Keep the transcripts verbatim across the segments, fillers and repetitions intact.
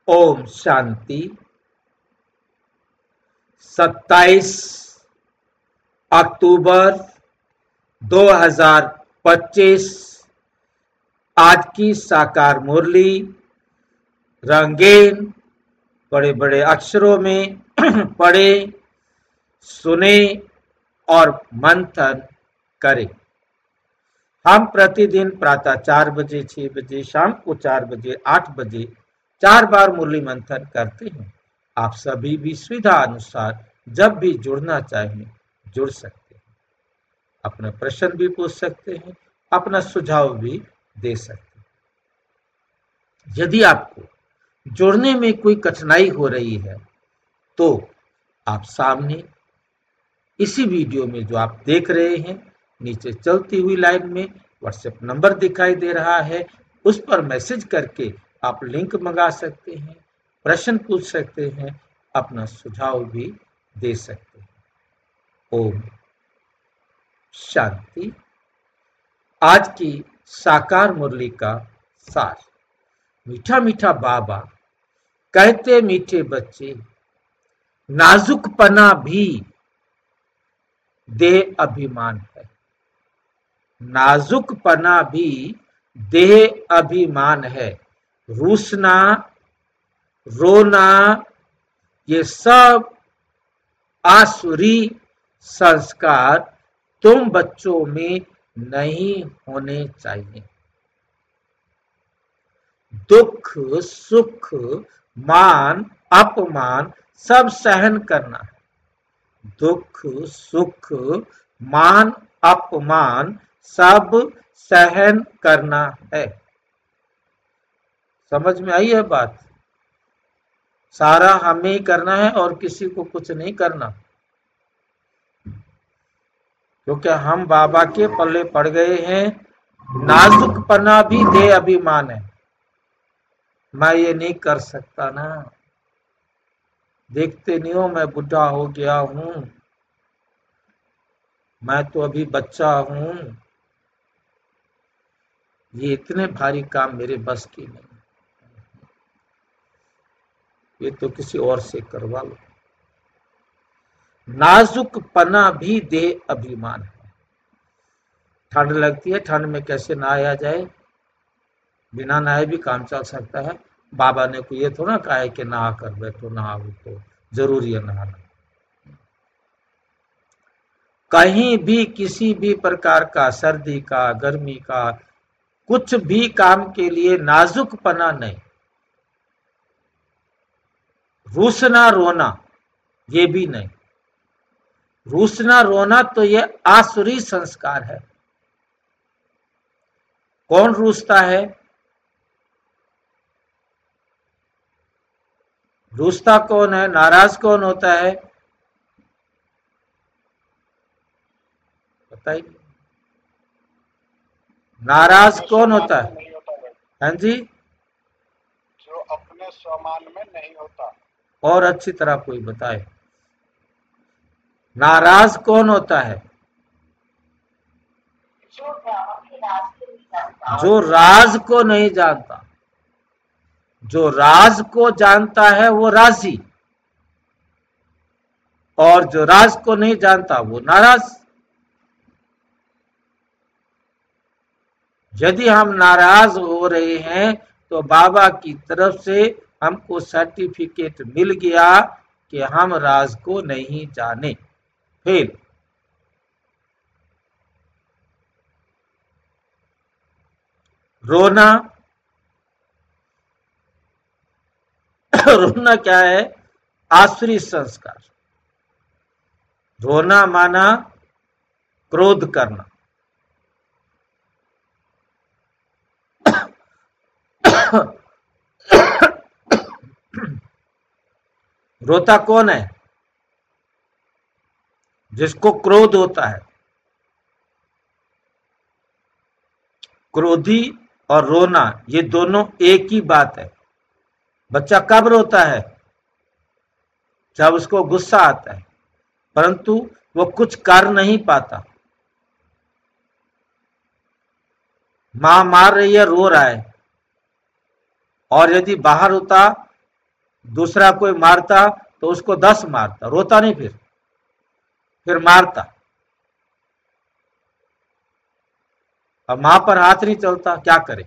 ओम शांति। सत्ताईस अक्टूबर दो हज़ार पच्चीस। आज की साकार मुरली रंगीन बड़े बड़े अक्षरों में पढ़े, सुने और मंथन करें। हम प्रतिदिन प्रातः चार बजे, छह बजे, शाम को चार बजे, आठ बजे चार बार मुरली मंथन करते हैं। आप सभी भी सुविधा अनुसार जब भी जुड़ना चाहें जुड़ सकते हैं। अपना प्रश्न भी पूछ सकते हैं, अपना सुझाव भी दे सकते हैं। यदि आपको जुड़ने में कोई कठिनाई हो रही है तो आप सामने इसी वीडियो में जो आप देख रहे हैं, नीचे चलती हुई लाइन में व्हाट्सएप नंबर दिखाई दे रहा है, उस पर मैसेज करके आप लिंक मंगा सकते हैं, प्रश्न पूछ सकते हैं, अपना सुझाव भी दे सकते हैं। ओम शांति। आज की साकार मुरली का सार। मीठा मीठा बाबा कहते मीठे बच्चे, नाजुकपना भी देह अभिमान है। नाजुकपना भी देह अभिमान है। रूसना, रोना, ये सब आसुरी संस्कार तुम बच्चों में नहीं होने चाहिए। दुख, सुख, मान, अपमान सब सहन करना है। दुख, सुख, मान, अपमान सब सहन करना है। समझ में आई है बात? सारा हमें ही करना है और किसी को कुछ नहीं करना, क्योंकि हम बाबा के पल्ले पड़ गए हैं। नाजुकपना भी देह अभिमान है। मैं ये नहीं कर सकता ना, देखते नहीं हो मैं बुढ़ा हो गया हूं, मैं तो अभी बच्चा हूं, ये इतने भारी काम मेरे बस की नहीं, ये तो किसी और से करवा लो। नाजुकपना भी देह अभिमान है। ठंड लगती है, ठंड में कैसे नहाया जाए? बिना नहाए भी काम चल सकता है। बाबा ने को ये थोड़ा कहा है कि नहा कर बैठो, नहाओ तो जरूरी है नहाना। कहीं भी किसी भी प्रकार का, सर्दी का, गर्मी का, कुछ भी काम के लिए नाजुकपना नहीं। रूसना रोना ये भी नहीं। रूसना रोना तो ये आसुरी संस्कार है। कौन रूसता है? रूसता कौन है? नाराज कौन होता है? बताइए, नाराज कौन होता है? हाँ जी, जो अपने स्वमान में नहीं होता। और अच्छी तरह कोई बताए, नाराज कौन होता है? जो राज को नहीं जानता। जो राज को जानता है वो राजी, और जो राज को नहीं जानता वो नाराज। यदि हम नाराज हो रहे हैं तो बाबा की तरफ से हमको सर्टिफिकेट मिल गया कि हम राज को नहीं जाने। फेल। रोना, रोना क्या है? आसुरी संस्कार। रोना माना क्रोध करना। रोता कौन है? जिसको क्रोध होता है। क्रोधी और रोना ये दोनों एक ही बात है। बच्चा कब रोता है? जब उसको गुस्सा आता है, परंतु वो कुछ कर नहीं पाता। मां मार रही है, रो रहा है, और यदि बाहर होता दूसरा कोई मारता तो उसको दस मारता, रोता नहीं, फिर फिर मारता। अब मां पर हाथ नहीं चलता, क्या करे,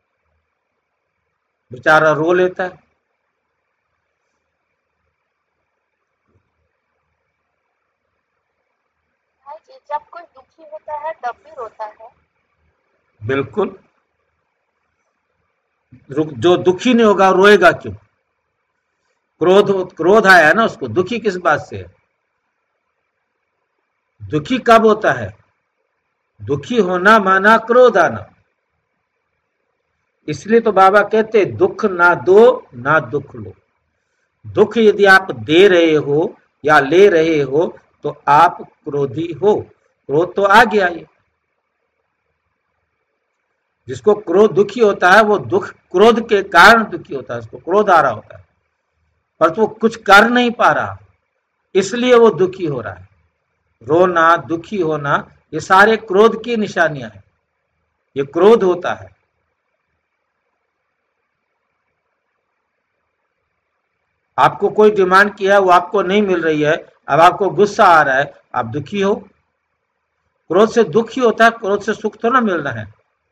बेचारा रो लेता है। भाई जी, जब कोई दुखी होता है तब भी रोता है। बिल्कुल, जो दुखी नहीं होगा रोएगा क्यों? क्रोध क्रोध आया है ना उसको, दुखी किस बात से है? दुखी कब होता है? दुखी होना माना क्रोध आना। इसलिए तो बाबा कहते दुख ना दो ना दुख लो। दुख यदि आप दे रहे हो या ले रहे हो तो आप क्रोधी हो। क्रोध तो आ गया ये। जिसको क्रोध दुखी होता है वो दुख क्रोध के कारण दुखी होता है, उसको क्रोध आ रहा होता है, पर तो वो कुछ कर नहीं पा रहा, इसलिए वो दुखी हो रहा है। रोना, दुखी होना, ये सारे क्रोध की निशानियां हैं, ये क्रोध होता है। आपको कोई डिमांड किया, वो आपको नहीं मिल रही है, अब आपको गुस्सा आ रहा है, आप दुखी हो। क्रोध से दुखी होता है, क्रोध से सुख तो ना मिलना है।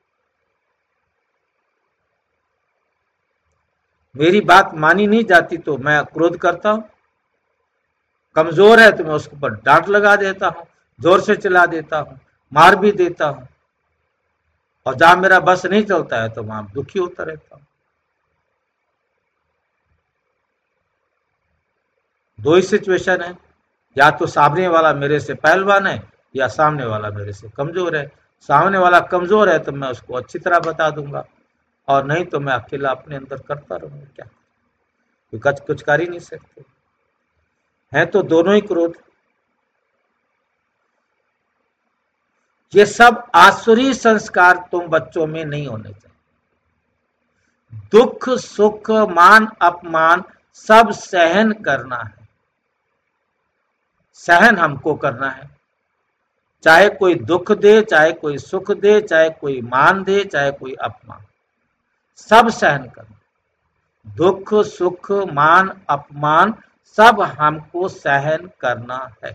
मेरी बात मानी नहीं जाती तो मैं क्रोध करता हूं। कमजोर है तो मैं उसके ऊपर डांट लगा देता हूं, जोर से चिल्ला देता हूं, मार भी देता हूं। और जहां मेरा बस नहीं चलता है तो वहां दुखी होता रहता हूं। दो ही सिचुएशन है, या तो सामने वाला मेरे से पहलवान है या सामने वाला मेरे से कमजोर है। सामने वाला कमजोर है तो मैं उसको अच्छी तरह बता दूंगा, और नहीं तो मैं अकेला अपने अंदर करता रहूंगा। क्या कुछ कुछ कर ही नहीं सकते हैं, तो दोनों ही क्रोध। ये सब आसुरी संस्कार तुम बच्चों में नहीं होने चाहिए। दुख सुख मान अपमान सब सहन करना है, सहन हमको करना है। चाहे कोई दुख दे, चाहे कोई सुख दे, चाहे कोई मान दे, चाहे कोई अपमान, सब सहन करना। दुख सुख मान अपमान सब हमको सहन करना है।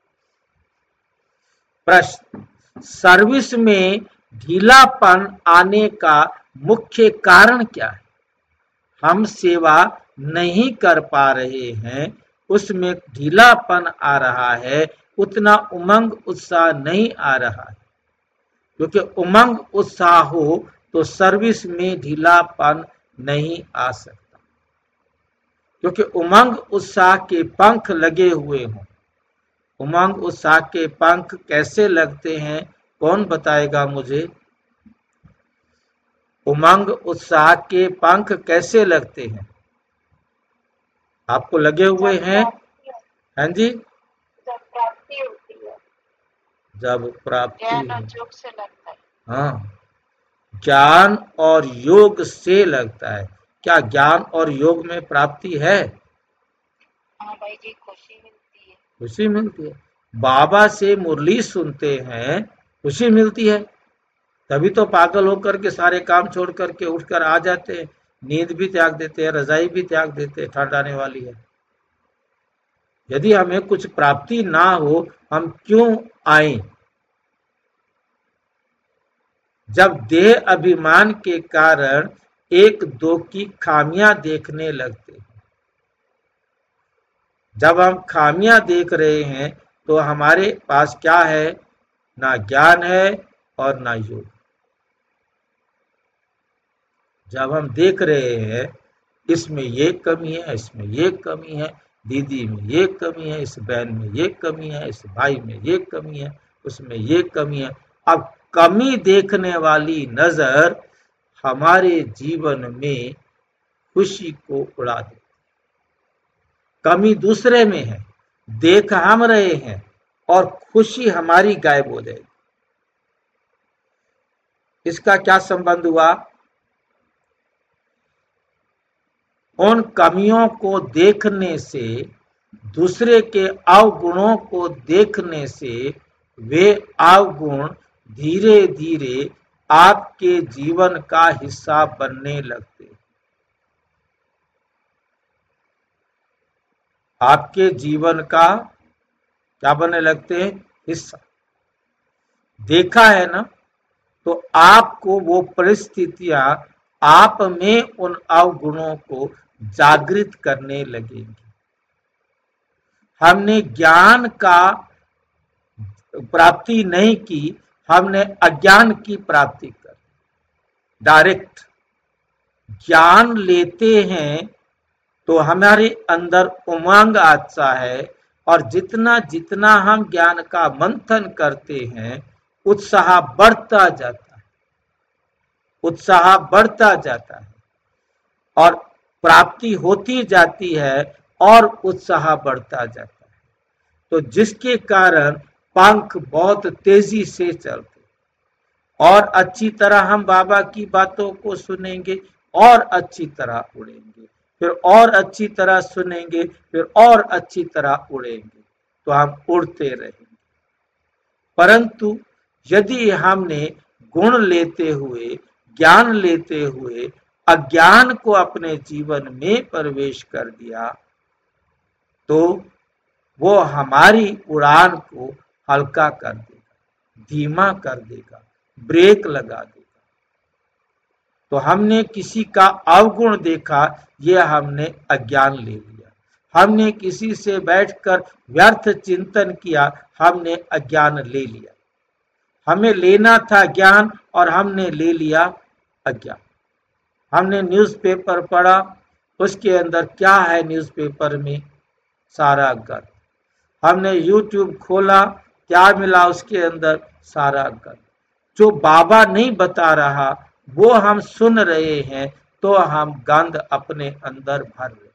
प्रश्न, सर्विस में ढीलापन आने का मुख्य कारण क्या है? हम सेवा नहीं कर पा रहे हैं, उसमें ढीलापन आ रहा है, उतना उमंग उत्साह नहीं आ रहा है। क्योंकि उमंग उत्साह हो तो सर्विस में ढीलापन नहीं आ सकता, क्योंकि उमंग उत्साह के पंख लगे हुए हों। उमंग उत्साह के पंख कैसे लगते हैं, कौन बताएगा मुझे? उमंग उत्साह के पंख कैसे लगते हैं? आपको लगे हुए हैं? हाँ जी, जब प्राप्ति होती है, जब प्राप्ति, ज्ञान और योग से लगता है। हाँ, ज्ञान और योग से लगता है। क्या ज्ञान और योग में प्राप्ति है? हाँ भाई जी, खुशी मिलती है। खुशी मिलती है। बाबा से मुरली सुनते हैं, खुशी मिलती है। तभी तो पागल होकर के सारे काम छोड़ करके उठकर आ जाते हैं, नींद भी त्याग देते हैं, रजाई भी त्याग देते हैं, ठंड आने वाली है। यदि हमें कुछ प्राप्ति ना हो, हम क्यों आए? जब देह अभिमान के कारण एक दो की खामियां देखने लगते हैं, जब हम खामियां देख रहे हैं तो हमारे पास क्या है? ना ज्ञान है और ना योग। जब हम देख रहे हैं इसमें ये कमी है, इसमें ये कमी है, दीदी में ये कमी है, इस बहन में ये कमी है, इस भाई में ये कमी है, उसमें ये कमी है। अब कमी देखने वाली नजर हमारे जीवन में खुशी को उड़ा दे। कमी दूसरे में है, देख हम रहे हैं, और खुशी हमारी गायब हो जाएगी। इसका क्या संबंध हुआ? उन कमियों को देखने से, दूसरे के अवगुणों को देखने से, वे अवगुण धीरे धीरे आपके जीवन का हिस्सा बनने लगते। आपके जीवन का क्या बनने लगते हैं, हिस्सा। देखा है ना, तो आपको वो परिस्थितियां आप में उन अवगुणों को जागृत करने लगेंगी। हमने ज्ञान का प्राप्ति नहीं की, हमने अज्ञान की प्राप्ति कर। डायरेक्ट ज्ञान लेते हैं तो हमारे अंदर उमंग आता है, और जितना जितना हम ज्ञान का मंथन करते हैं उत्साह बढ़ता जाता है, उत्साह बढ़ता जाता है और प्राप्ति होती जाती है और उत्साह बढ़ता जाता है। तो जिसके कारण पंख बहुत तेजी से चलते, और अच्छी तरह हम बाबा की बातों को सुनेंगे और अच्छी तरह उड़ेंगे, फिर और अच्छी तरह सुनेंगे, फिर और अच्छी तरह उड़ेंगे, तो हम उड़ते रहेंगे। परंतु यदि हमने गुण लेते हुए, ज्ञान लेते हुए अज्ञान को अपने जीवन में प्रवेश कर दिया, तो वो हमारी उड़ान को हल्का कर देगा, धीमा कर देगा, ब्रेक लगा देगा। तो हमने किसी का अवगुण देखा, ये हमने अज्ञान ले लिया। हमने किसी से बैठकर व्यर्थ चिंतन किया, हमने अज्ञान ले लिया। हमें लेना था ज्ञान और हमने ले लिया अज्ञान। हमने न्यूज़पेपर पढ़ा, उसके अंदर क्या है न्यूज़पेपर में, सारा गंद। हमने यूट्यूब खोला, क्या मिला उसके अंदर, सारा गंद। जो बाबा नहीं बता रहा वो हम सुन रहे हैं, तो हम गंद अपने अंदर भर रहे।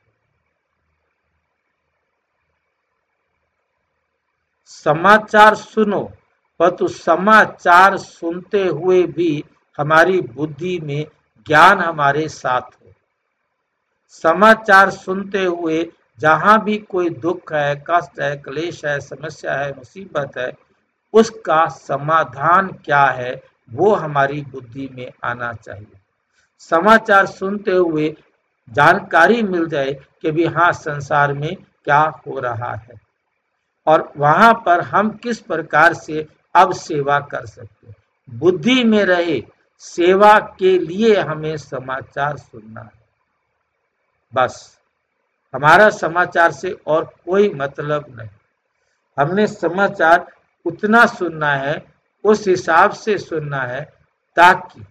समाचार सुनो, परंतु समाचार सुनते हुए भी हमारी बुद्धि में ज्ञान हमारे साथ हो। समाचार सुनते हुए जहां भी कोई दुख है, कष्ट है, क्लेश है, समस्या है, मुसीबत है, उसका समाधान क्या है वो हमारी बुद्धि में आना चाहिए। समाचार सुनते हुए जानकारी मिल जाए कि भी हाँ संसार में क्या हो रहा है, और वहां पर हम किस प्रकार से अब सेवा कर सकते हैं। बुद्धि में रहे, सेवा के लिए हमें समाचार सुनना है। बस हमारा समाचार से और कोई मतलब नहीं। हमने समाचार उतना सुनना है, उस हिसाब से सुनना है ताकि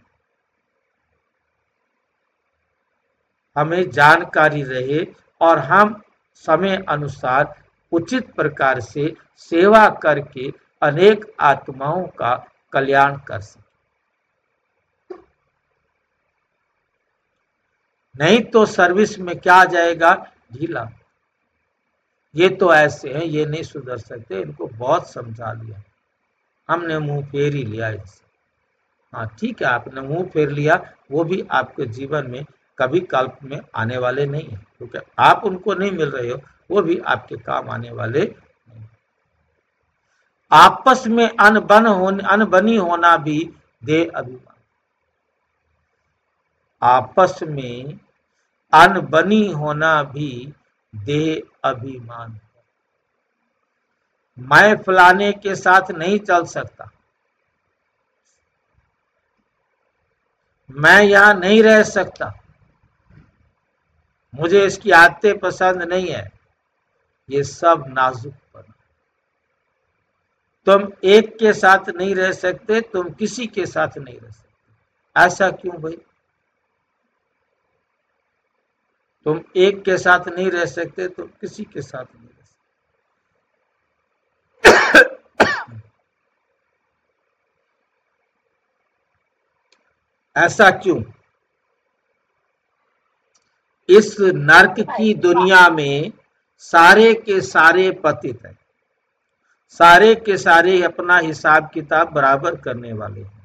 हमें जानकारी रहे और हम समय अनुसार उचित प्रकार से सेवा करके अनेक आत्माओं का कल्याण कर सके। नहीं तो सर्विस में क्या जाएगा, ढीला। ये तो ऐसे हैं, ये नहीं सुधर सकते, इनको बहुत समझा लिया, हमने मुंह फेर ही लिया इससे। हाँ ठीक है, आपने मुंह फेर लिया, वो भी आपके जीवन में कभी कल्प में आने वाले नहीं है, क्योंकि आप उनको नहीं मिल रहे हो, वो भी आपके काम आने वाले नहीं। आपस में अनबन होने अनबनी होना भी देह अभिमान। आपस में अनबनी होना भी देह अभिमान। मैं फलाने के साथ नहीं चल सकता, मैं यहां नहीं रह सकता, मुझे इसकी आदतें पसंद नहीं है, ये सब नाजुकपन। तुम एक के साथ नहीं रह सकते, तुम किसी के साथ नहीं रह सकते। ऐसा क्यों भाई? तुम एक के साथ नहीं रह सकते, तुम किसी के साथ नहीं रह सकते। ऐसा क्यों? इस नरक की दुनिया में सारे के सारे पतित हैं, सारे के सारे अपना हिसाब किताब बराबर करने वाले हैं।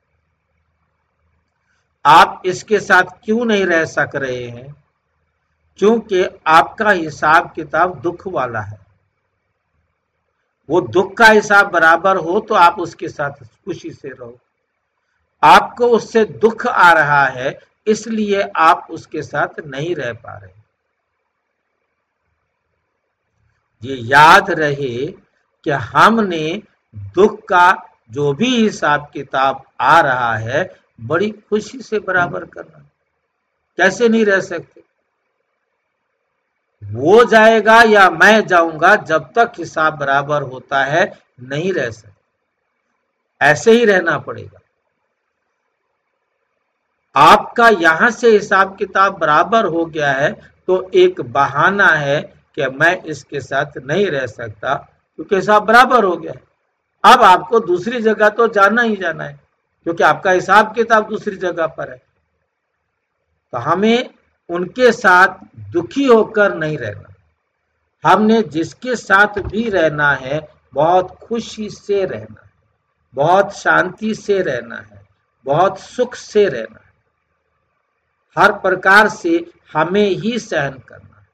आप इसके साथ क्यों नहीं रह सक रहे हैं? क्योंकि आपका हिसाब किताब दुख वाला है। वो दुख का हिसाब बराबर हो तो आप उसके साथ खुशी से रहो। आपको उससे दुख आ रहा है, इसलिए आप उसके साथ नहीं रह पा रहे। ये याद रहे कि हमने दुख का जो भी हिसाब किताब आ रहा है बड़ी खुशी से बराबर करना। कैसे नहीं रह सकते? वो जाएगा या मैं जाऊंगा, जब तक हिसाब बराबर होता है नहीं रह सकते, ऐसे ही रहना पड़ेगा। आपका यहां से हिसाब किताब बराबर हो गया है तो एक बहाना है कि मैं इसके साथ नहीं रह सकता, क्योंकि हिसाब बराबर हो गया है। अब आपको दूसरी जगह तो जाना ही जाना है, क्योंकि आपका हिसाब किताब दूसरी जगह पर है। तो हमें उनके साथ दुखी होकर नहीं रहना, हमने जिसके साथ भी रहना है बहुत खुशी से रहना है, बहुत शांति से रहना है, बहुत सुख से रहना है, हर प्रकार से हमें ही सहन करना है।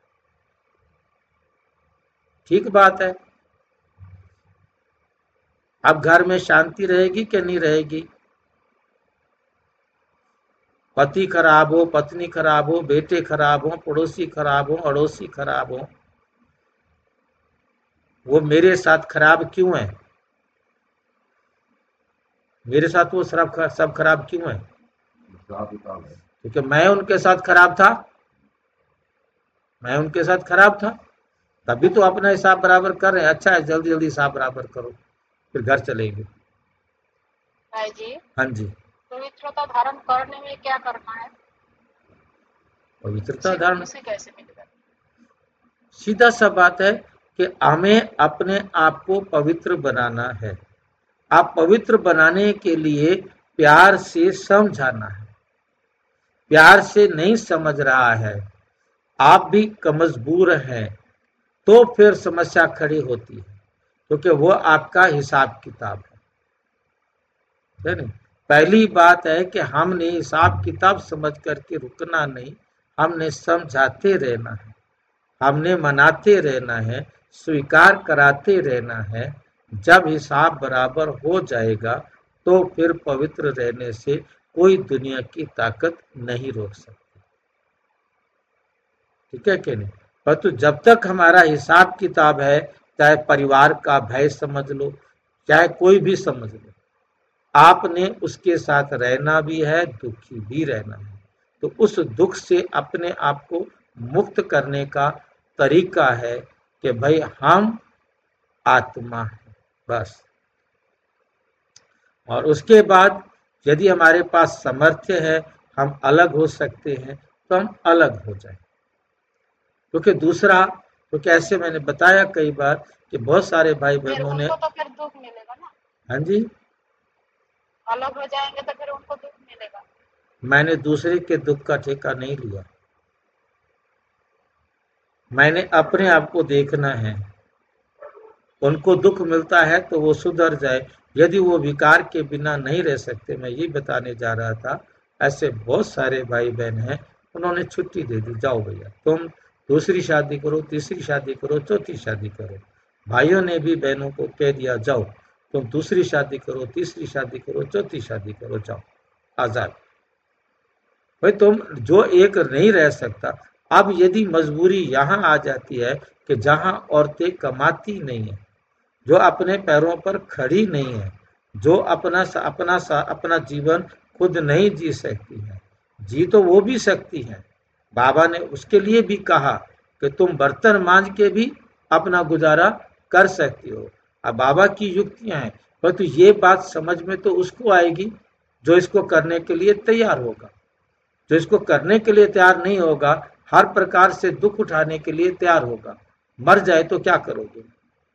ठीक बात है। अब घर में शांति रहेगी कि नहीं रहेगी? पति खराब हो, पत्नी खराब हो, बेटे खराब हो, पड़ोसी खराब हो, अड़ोसी खराब हो, वो मेरे साथ खराब क्यों है? मेरे साथ वो सब सब खराब क्यों है? क्योंकि मैं उनके साथ खराब था, मैं उनके साथ खराब था, तभी तो अपना हिसाब बराबर कर रहे हैं। अच्छा है, जल्दी जल्दी हिसाब बराबर करो, फिर घर चलेंगे। भाई जी, हाँ जी। पवित्रता धारण करने में क्या करना है? पवित्रता उसे धारण उसे कैसे मिलेगा? सीधा सा बात है कि हमें अपने आप को पवित्र बनाना है। आप पवित्र बनाने के लिए प्यार से समझाना है। प्यार से नहीं समझ रहा है, आप भी कमजबूर हैं, तो फिर समस्या खड़ी होती है, क्योंकि वो आपका हिसाब किताब है नहीं। पहली बात है कि हमने हिसाब किताब समझ करके रुकना नहीं, हमने समझाते रहना है, हमने मनाते रहना है, स्वीकार कराते रहना है। जब हिसाब बराबर हो जाएगा तो फिर पवित्र रहने से कोई दुनिया की ताकत नहीं रोक सकती। ठीक है कि नहीं? परंतु जब तक हमारा हिसाब किताब है, चाहे परिवार का भय समझ लो, चाहे कोई भी समझ लो, आपने उसके साथ रहना भी है, दुखी भी रहना है। तो उस दुख से अपने आप को मुक्त करने का तरीका है कि भाई हम आत्मा है, बस। और उसके बाद यदि हमारे पास सामर्थ्य है, हम अलग हो सकते हैं, तो हम अलग हो जाएं। क्योंकि दूसरा तो कैसे मैंने बताया कई बार कि बहुत सारे भाई फिर बहनों ने। उनको तो फिर दुख मिलेगा ना, हाँ जी। अलग हो जाएंगे तो फिर उनको दुख मिलेगा। मैंने दूसरे के दुख का ठेका नहीं लिया, मैंने अपने आप को देखना है। उनको दुख मिलता है तो वो सुधर जाए, यदि वो विकार के बिना नहीं रह सकते। मैं ये बताने जा रहा था, ऐसे बहुत सारे भाई बहन हैं, उन्होंने छुट्टी दे दी, जाओ भैया तुम दूसरी शादी करो, तीसरी शादी करो, चौथी शादी करो। भाइयों ने भी बहनों को कह दिया, जाओ तुम दूसरी शादी करो, तीसरी शादी करो, चौथी शादी करो, जाओ आजाद। भाई तुम जो एक नहीं रह सकता। अब यदि मजबूरी यहाँ आ जाती है कि जहाँ औरतें कमाती नहीं है, जो अपने पैरों पर खड़ी नहीं है, जो अपना अपना अपना जीवन खुद नहीं जी सकती है, जी तो वो भी सकती है। बाबा ने उसके लिए भी कहा कि तुम बर्तन मांज के भी अपना गुजारा कर सकती हो। अब बाबा की युक्तियां हैं, परंतु ये बात समझ में तो उसको आएगी जो इसको करने के लिए तैयार होगा। जो इसको करने के लिए तैयार नहीं होगा, हर प्रकार से दुख उठाने के लिए तैयार होगा, मर जाए तो क्या करोगे?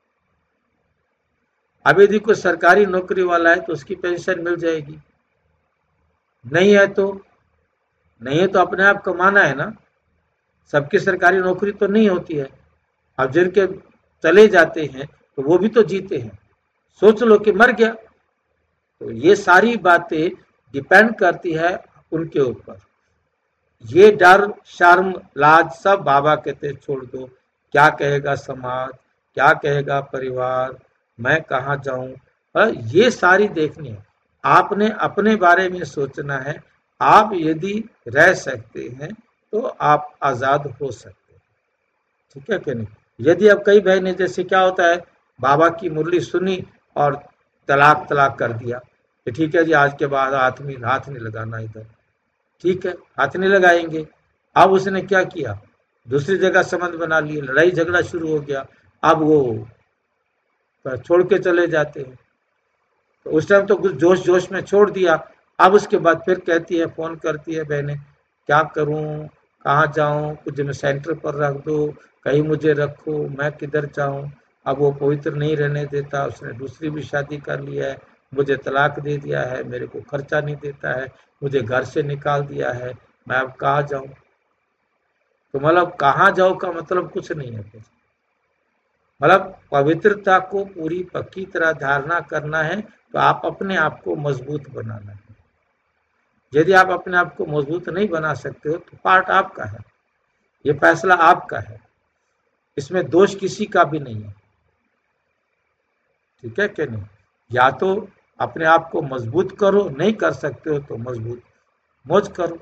अब यदि कोई सरकारी नौकरी वाला है तो उसकी पेंशन मिल जाएगी, नहीं है तो नहीं है तो अपने आप कमाना है ना। सबकी सरकारी नौकरी तो नहीं होती है। अब जिनके चले जाते हैं तो वो भी तो जीते हैं, सोच लो कि मर गया। तो ये सारी बातें डिपेंड करती है उनके ऊपर। ये डर शर्म लाज सब बाबा कहते छोड़ दो। क्या कहेगा समाज, क्या कहेगा परिवार, मैं कहाँ जाऊं, ये सारी देखनी है। आपने अपने बारे में सोचना है। आप यदि रह सकते हैं तो आप आजाद हो सकते हैं। ठीक है कि नहीं? यदि अब कई बहनें, जैसे क्या होता है, बाबा की मुरली सुनी और तलाक तलाक कर दिया कि ठीक है जी, आज के बाद हाथ में हाथ नहीं लगाना इधर, ठीक है, हाथ नहीं लगाएंगे। अब उसने क्या किया, दूसरी जगह संबंध बना लिए, लड़ाई झगड़ा शुरू हो गया, अब वो छोड़ के चले जाते हैं। तो उस टाइम तो कुछ जोश जोश में छोड़ दिया, अब उसके बाद फिर कहती है, फोन करती है बहनें, क्या करूं, कहाँ जाऊं, कुछ मैं सेंटर पर रख दो, कहीं मुझे रखो, मैं किधर जाऊं। अब वो पवित्र नहीं रहने देता, उसने दूसरी भी शादी कर लिया है, मुझे तलाक दे दिया है, मेरे को खर्चा नहीं देता है, मुझे घर से निकाल दिया है, मैं अब कहाँ जाऊं। तो मतलब कहाँ जाओ का मतलब कुछ नहीं है फिर, मतलब पवित्रता को पूरी पक्की तरह धारणा करना है तो आप अपने आप को मजबूत बनाना है। यदि आप अपने आप को मजबूत नहीं बना सकते हो तो पार्ट आपका है, ये फैसला आपका है, इसमें दोष किसी का भी नहीं है, ठीक है कि नहीं। या तो अपने आप को मजबूत करो, नहीं कर सकते हो तो मजबूत मौज करो।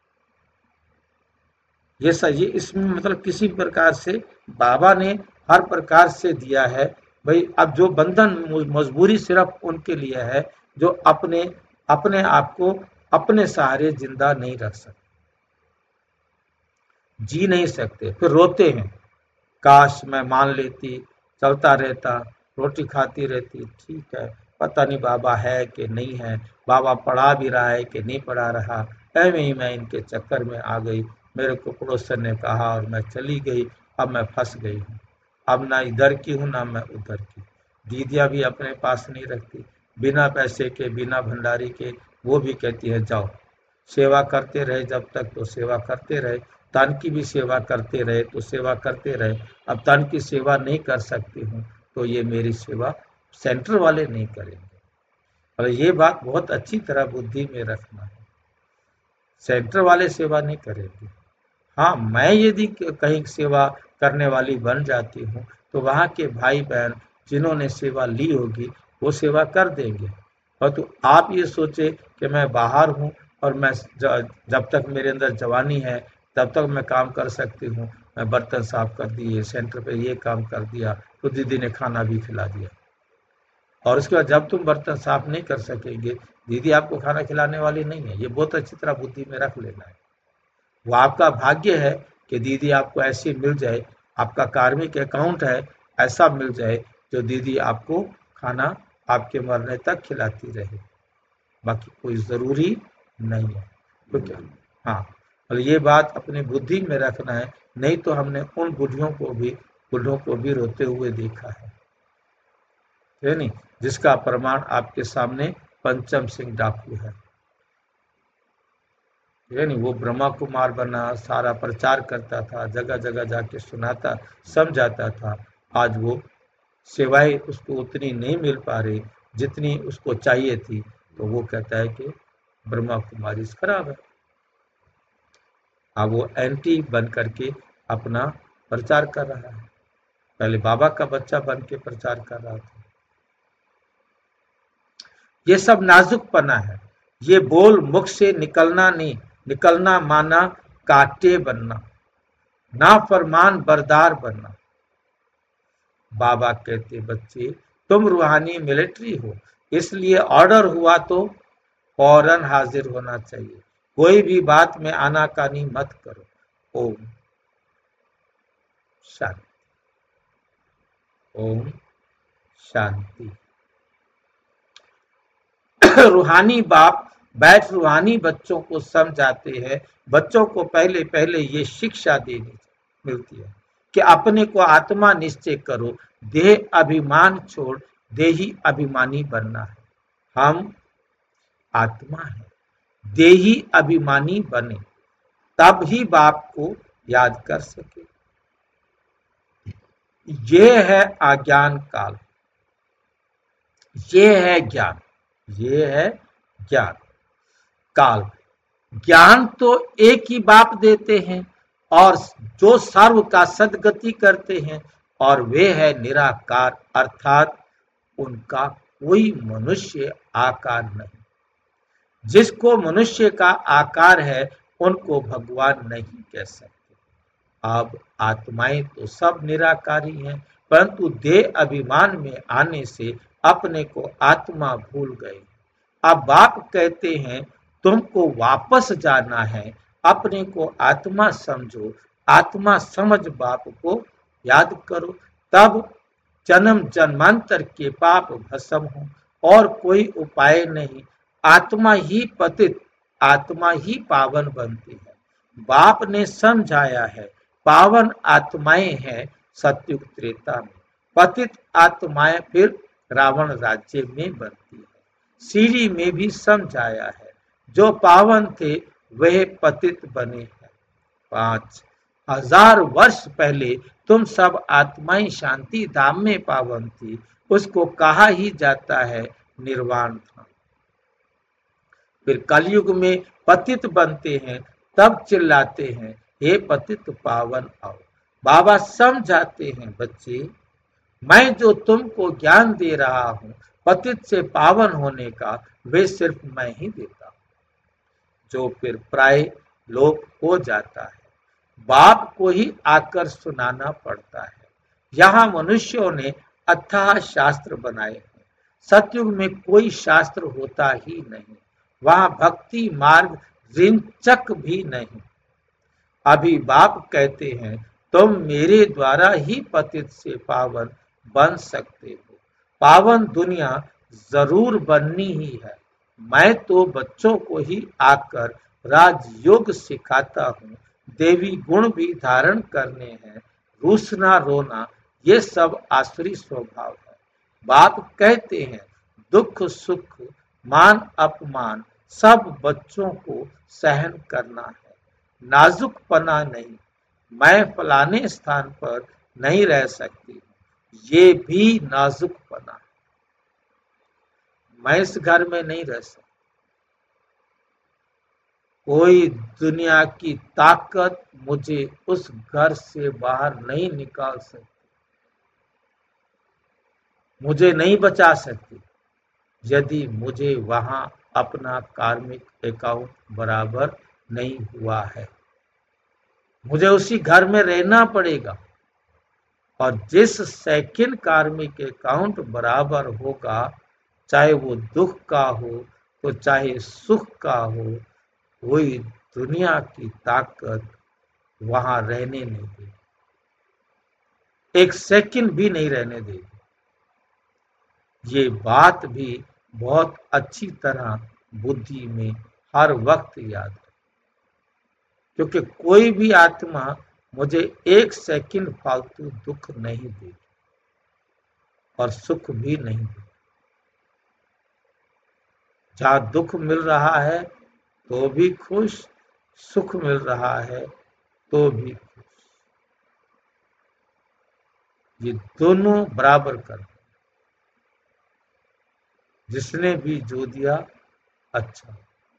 ये सही, इसमें मतलब किसी प्रकार से बाबा ने हर प्रकार से दिया है भाई। अब जो बंधन मजबूरी सिर्फ उनके लिए है जो अपने अपने आप को अपने सहारे जिंदा नहीं रख सकते, जी नहीं सकते, फिर रोते हैं, काश मैं मान लेती, चलता रहता, रोटी खाती रहती, ठीक है, पता नहीं बाबा है कि नहीं है, बाबा पढ़ा भी रहा है कि नहीं पढ़ा रहा, ऐਵੇਂ ही मैं इनके चक्कर में आ गई, मेरे को पड़ोसन ने कहा और मैं चली गई, अब मैं फंस गई हूँ, अब ना इधर की हूँ ना मैं उधर की। दीदियाँ भी अपने पास नहीं रखती, बिना पैसे के, बिना भंडारी के, वो भी कहती है जाओ, सेवा करते रहे जब तक तो सेवा करते रहे, तन की भी सेवा करते रहे तो सेवा करते रहे, अब तन की सेवा नहीं कर सकती हूँ तो ये मेरी सेवा सेंटर वाले नहीं करेंगे। और ये बात बहुत अच्छी तरह बुद्धि में रखना है, सेंटर वाले सेवा नहीं करेंगे। हाँ, मैं यदि कहीं सेवा करने वाली बन जाती हूँ तो वहाँ के भाई बहन जिन्होंने सेवा ली होगी वो सेवा कर देंगे। और तो आप ये सोचे कि मैं बाहर हूँ और मैं जब तक मेरे अंदर जवानी है तब तक मैं काम कर सकती हूँ, मैं बर्तन साफ कर दिए, सेंटर पे ये काम कर दिया, तो दीदी ने खाना भी खिला दिया। और उसके बाद जब तुम बर्तन साफ नहीं कर सकेंगे, दीदी आपको खाना खिलाने वाली नहीं है, ये बहुत अच्छी तरह बुद्धि में रख लेना है। वो आपका भाग्य है कि दीदी आपको ऐसी मिल जाए, आपका कार्मिक अकाउंट है, ऐसा मिल जाए जो दीदी आपको खाना आपके मरने तक खिलाती रहे, बाकी कोई ज़रूरी नहीं है। तो क्या, हाँ, और ये बात अपनी बुद्धि में रखना है, नहीं तो हमने उन बुढ़ियों को भी बुढ़ों को भी रोते हुए देखा है, है नहीं, जिसका प्रमाण आपके सामने पंचम सिंह डाकू है, है नहीं। वो ब्रह्मा कुमार बना, सारा प्रचार करता था, जगह जगह जाके सुनाता, समझाता था। आज वो सेवाएं उसको उतनी नहीं मिल पा रही जितनी उसको चाहिए थी, तो वो कहता है कि ब्रह्मा कुमारी खराब है। अब वो एंटी बन करके अपना प्रचार कर रहा है, पहले बाबा का बच्चा बन के प्रचार कर रहा था। ये सब नाजुकपना है, ये बोल मुख से निकलना नहीं, निकलना माना काटे बनना, ना फरमान बरदार बनना। बाबा कहते बच्चे तुम रूहानी मिलिट्री हो, इसलिए ऑर्डर हुआ तो फौरन हाजिर होना चाहिए, कोई भी बात में आनाकानी मत करो। ओम शांति, ओम शांति। रूहानी बाप बैठ रूहानी बच्चों को समझाते हैं, बच्चों को पहले पहले ये शिक्षा देनी मिलती है कि अपने को आत्मा निश्चय करो, देह अभिमान छोड़ देही अभिमानी बनना है। हम आत्मा है, देही अभिमानी बने तब ही बाप को याद कर सके। ये है अज्ञान काल, ये है ज्ञान, ये है ज्ञान काल। ज्ञान तो एक ही बाप देते हैं और जो सर्व का सदगति करते हैं, और वे है निराकार, अर्थात उनका कोई मनुष्य आकार नहीं। जिसको मनुष्य का आकार है उनको भगवान नहीं कह सकते। अब आत्माएं तो सब निराकारी हैं, परंतु देह अभिमान में आने से अपने को आत्मा भूल गए। अब बाप कहते हैं तुमको वापस जाना है, अपने को आत्मा समझो, आत्मा समझ बाप को याद करो, तब जन्म जन्मांतर के पाप भस्म हो, और कोई उपाय नहीं। आत्मा ही पतित, आत्मा ही पावन बनती है। बाप ने समझाया है पावन आत्माएं हैं सतयुग त्रेता में, पतित आत्माएं फिर रावण राज्य में बनती है। सीढ़ी में भी समझाया है जो पावन थे वह पतित बने हैं। पांच हजार वर्ष पहले तुम सब आत्माएं शांति धाम में पावन थी, उसको कहा ही जाता है निर्वाण धाम। फिर कलयुग में पतित बनते हैं, तब चिल्लाते हैं हे पतित पावन आओ। बाबा समझाते हैं बच्चे, मैं जो तुमको ज्ञान दे रहा हूं पतित से पावन होने का, वे सिर्फ मैं ही देता हूं, जो फिर प्राय लोप हो जाता है। बाप को ही आकर सुनाना पड़ता है। यहाँ मनुष्यों ने अथाह शास्त्र बनाए हैं, सतयुग में कोई शास्त्र होता ही नहीं, वहां भक्ति मार्ग रिंचक भी नहीं। अभी बाप कहते हैं तुम मेरे द्वारा ही पतित से पावन बन सकते हो। पावन दुनिया जरूर बननी ही है। मैं तो बच्चों को ही आकर राजयोग सिखाता हूँ, देवी गुण भी धारण करने हैं, रूसना रोना ये सब आसुरी स्वभाव है। बाप कहते हैं दुख सुख मान अपमान सब बच्चों को सहन करना है, नाजुक पना नहीं। मैं फलाने स्थान पर नहीं रह सकती, ये भी नाजुक पना है। मैं इस घर में नहीं रह सकती, कोई दुनिया की ताकत मुझे उस घर से बाहर नहीं निकाल सकती, मुझे नहीं बचा सकती, यदि मुझे वहां अपना कार्मिक अकाउंट बराबर नहीं हुआ है। मुझे उसी घर में रहना पड़ेगा, और जिस सेकंड कार्मिक अकाउंट बराबर होगा, चाहे वो दुख का हो तो चाहे सुख का हो, कोई दुनिया की ताकत वहां रहने नहीं देगी, एक सेकंड भी नहीं रहने देगी। ये बात भी बहुत अच्छी तरह बुद्धि में हर वक्त याद है, क्योंकि कोई भी आत्मा मुझे एक सेकंड फालतू दुख नहीं देगी और सुख भी नहीं देगी। जहां दुख मिल रहा है तो भी खुश, सुख मिल रहा है तो भी खुश, ये दोनों बराबर कर। जिसने भी जो दिया अच्छा।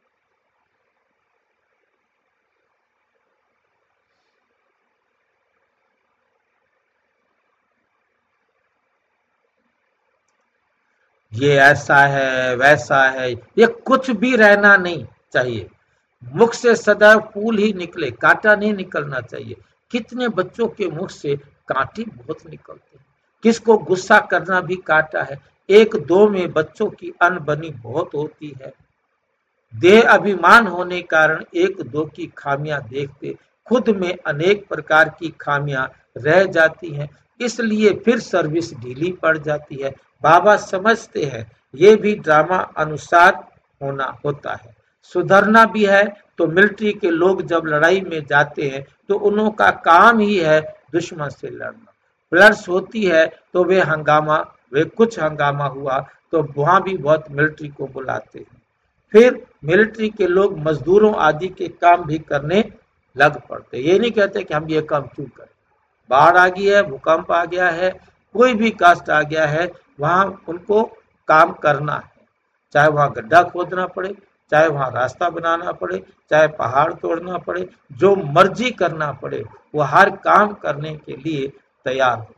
ये ऐसा है वैसा है, ये कुछ भी रहना नहीं चाहिए। मुख से सदैव फूल ही निकले, कांटा नहीं निकलना चाहिए। कितने बच्चों के मुख से कांटे बहुत निकलते हैं, किसको गुस्सा करना भी कांटा है। एक दो में बच्चों की अनबनी बहुत होती है। देह अभिमान होने कारण एक दो की खामियां देखते खुद में अनेक प्रकार की खामियां रह जाती हैं, इसलिए फिर सर्विस ढीली पड़ जाती है। बाबा समझते हैं ये भी ड्रामा अनुसार होना होता है। सुधरना भी है तो मिलिट्री के लोग जब लड़ाई में जाते हैं तो उनका काम ही है दुश्मन से लड़ना। फ्लड्स होती है तो वे हंगामा वे कुछ हंगामा हुआ तो वहां भी बहुत मिलिट्री को बुलाते हैं। फिर मिलिट्री के लोग मजदूरों आदि के काम भी करने लग पड़ते। ये नहीं कहते कि हम ये काम क्यों करें, बाढ़ आ गई है, भूकंप आ गया है, कोई भी कष्ट आ गया है, वहां उनको काम करना है। चाहे वहां गड्ढा खोदना पड़े, चाहे वहां रास्ता बनाना पड़े, चाहे पहाड़ तोड़ना पड़े, जो मर्जी करना पड़े, वो हर काम करने के लिए तैयार हो।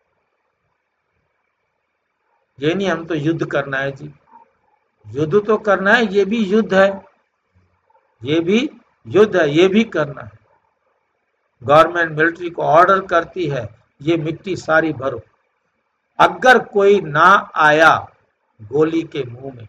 ये नहीं हम तो युद्ध करना है जी, युद्ध तो करना है, ये भी युद्ध है, ये भी युद्ध है, ये भी करना है। गवर्नमेंट मिलिट्री को ऑर्डर करती है ये मिट्टी सारी भरो, अगर कोई ना आया गोली के मुंह में,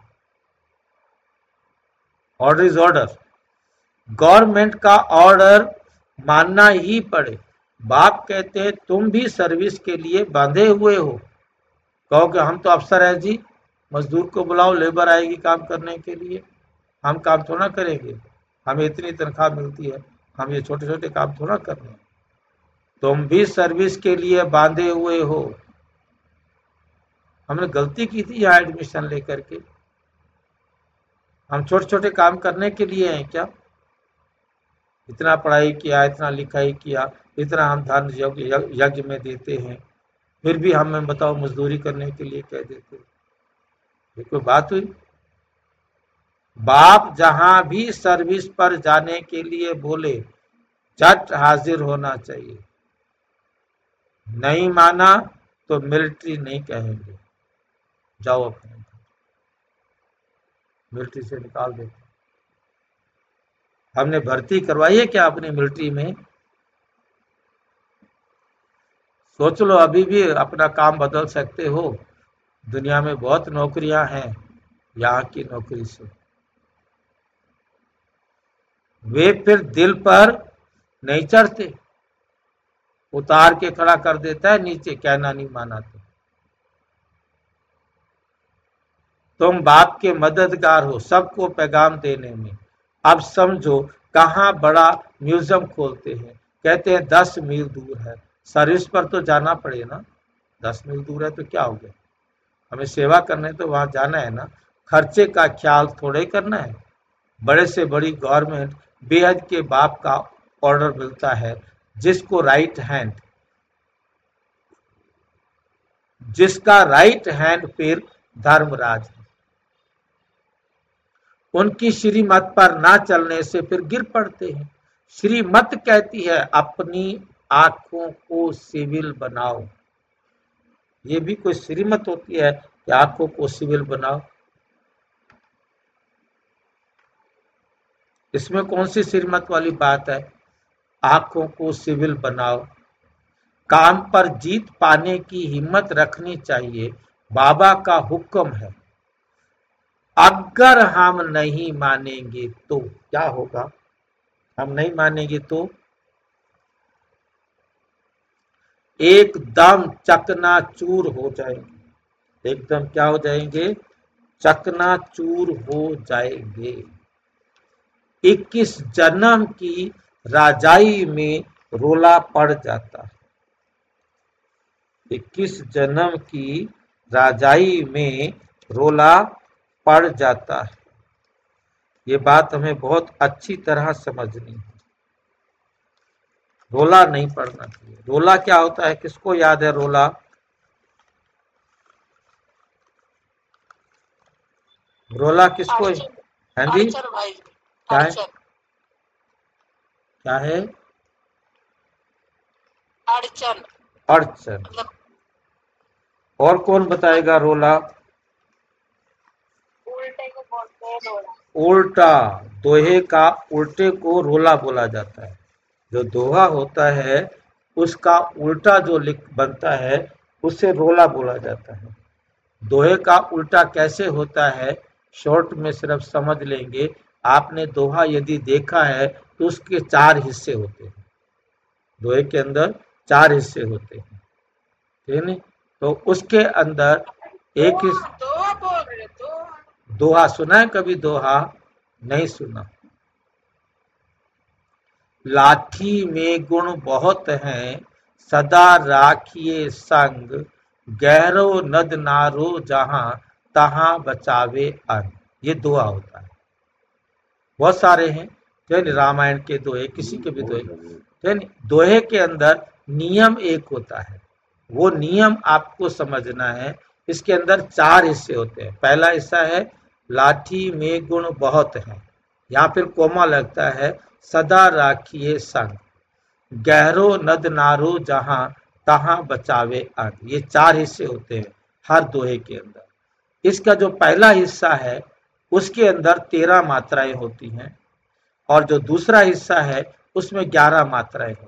ऑर्डर इज ऑर्डर, गवर्नमेंट का ऑर्डर मानना ही पड़े। बाप कहते हैं तुम भी सर्विस के लिए बांधे हुए हो, कहो कि हम तो अफसर है जी, मजदूर को बुलाओ, लेबर आएगी काम करने के लिए, हम काम थोड़ा करेंगे, हमें इतनी तनख्वाह मिलती है, हम ये छोटे छोटे काम थोड़ा करने हैं। तुम भी सर्विस के लिए बांधे हुए हो। हमने गलती की थी यहाँ एडमिशन लेकर के, हम छोटे छोटे काम करने के लिए हैं क्या? इतना पढ़ाई किया, इतना लिखाई किया, इतना हम धन यज्ञ में देते हैं, फिर भी हमें बताओ मजदूरी करने के लिए कह देते। ये कोई बात हुई? बाप जहां भी सर्विस पर जाने के लिए बोले झट हाजिर होना चाहिए। नहीं माना तो मिलिट्री नहीं कहेंगे, जाओ अपने, मिलिट्री से निकाल देते। हमने भर्ती करवाई है क्या अपनी मिलिट्री में? सोच लो, अभी भी अपना काम बदल सकते हो। दुनिया में बहुत नौकरियां हैं यहाँ की नौकरी से। वे फिर दिल पर नहीं चढ़ते, उतार के खड़ा कर देता है नीचे, कहना नहीं माना तो। तुम बाप के मददगार हो सबको पैगाम देने में। अब समझो कहाँ बड़ा म्यूजियम खोलते हैं, कहते हैं दस मील दूर है, सर्विस पर तो जाना पड़े ना, दस मील दूर है तो क्या हो गया, हमें सेवा करने तो वहां जाना है ना, खर्चे का ख्याल थोड़े करना है। बड़े से बड़ी गवर्नमेंट बेहद के बाप का ऑर्डर मिलता है, जिसको राइट हैंड, जिसका राइट हैंड फिर धर्मराज है। उनकी श्रीमत पर ना चलने से फिर गिर पड़ते हैं। श्रीमत कहती है अपनी आंखों को सिविल बनाओ। ये भी कोई श्रीमत होती है कि आंखों को सिविल बनाओ? इसमें कौन सी श्रीमत वाली बात है? आंखों को सिविल बनाओ। काम पर जीत पाने की हिम्मत रखनी चाहिए, बाबा का हुक्म है। अगर हम नहीं मानेंगे तो क्या होगा? हम नहीं मानेंगे तो एकदम चकनाचूर हो जाएंगे। एकदम क्या हो जाएंगे? चकनाचूर हो जाएंगे। इक्कीस जन्म की राजाई में रोला पड़ जाता है। इक्कीस जन्म की राजाई में रोला पड़ जाता है। ये बात हमें बहुत अच्छी तरह समझनी है। रोला नहीं पड़ना चाहिए। रोला क्या होता है? किसको याद है रोला? रोला किसको? हाँ जी, क्या है? क्या है? अड़चन। अड़चन। और कौन बताएगा रोला? उल्टे को बोलते हैं रोला। उल्टा, दोहे का उल्टे को रोला बोला जाता है। जो दोहा होता है उसका उल्टा जो लिख बनता है उसे रोला बोला जाता है। दोहे का उल्टा कैसे होता है शॉर्ट में सिर्फ समझ लेंगे। आपने दोहा यदि देखा है तो उसके चार हिस्से होते हैं। दोहे के अंदर चार हिस्से होते हैं, ठीक है? तो उसके अंदर एक हिस्सा, दोहा बोल रहे दोहा। दोहा सुना है कभी? दोहा नहीं सुना। लाठी में गुण बहुत हैं, सदा राखिए संग, गहरो नद नारो जहां तहां बचावे अन्न। ये दोहा होता है। बहुत सारे हैं, ठीक, रामायण के दोहे, किसी के भी दोहे, ठीक। दोहे के अंदर नियम एक होता है, वो नियम आपको समझना है। इसके अंदर चार हिस्से होते हैं। पहला हिस्सा है लाठी में गुण बहुत हैं, यहाँ फिर कोमा लगता है, सदा राखिए संग, गहरो नद नारो जहां तहां बचावे अन्न। ये चार हिस्से होते हैं हर दोहे के अंदर। इसका जो पहला हिस्सा है उसके अंदर तेरह मात्राएं होती हैं और जो दूसरा हिस्सा है उसमें ग्यारह मात्राएं होती हैं।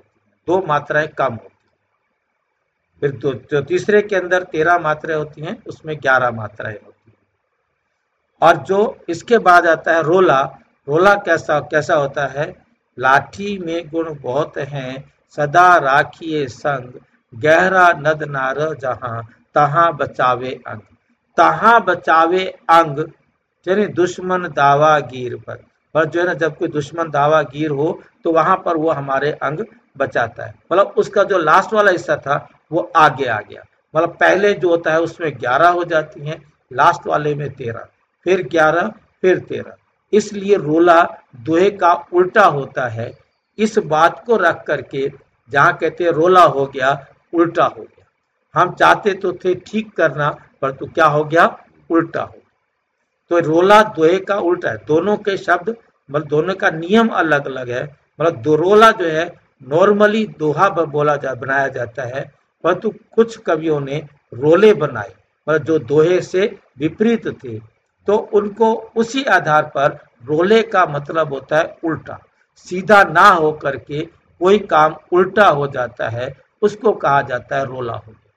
दो मात्राएं कम होती हैं। फिर जो, जो तीसरे के अंदर तेरह मात्राएं होती हैं उसमें ग्यारह मात्राएं होती हैं। और जो इसके बाद आता है रोला, रोला कैसा कैसा होता है, लाठी में गुण बहुत हैं, सदा राखिए संग, गहरा नद नार जहां, तहां बचावे अंग। तहां बचावे अंग यानी दुश्मन दावा गिर पर, पर जो है ना जब कोई दुश्मन दावा गिर हो तो वहां पर वो हमारे अंग बचाता है। मतलब उसका जो लास्ट वाला हिस्सा था वो आगे आ गया, मतलब पहले जो होता है उसमें ग्यारह हो जाती हैं, लास्ट वाले में तेरह, फिर ग्यारह, फिर तेरह। इसलिए रोला दोहे का उल्टा होता है। इस बात को रख करके जहां कहते हैं रोला हो गया, उल्टा हो गया। हम चाहते तो थे ठीक करना, पर तो क्या हो गया, उल्टा हो गया। तो रोला दोहे का उल्टा है। दोनों के शब्द मतलब दोनों का नियम अलग अलग है। मतलब दो रोला जो है नॉर्मली दोहा बोला जा बनाया जाता है, परंतु कुछ कवियों ने रोले बनाए मतलब जो दोहे से विपरीत थे, तो उनको उसी आधार पर रोले का मतलब होता है उल्टा, सीधा ना हो करके कोई काम उल्टा हो जाता है, उसको कहा जाता है रोला हो गया।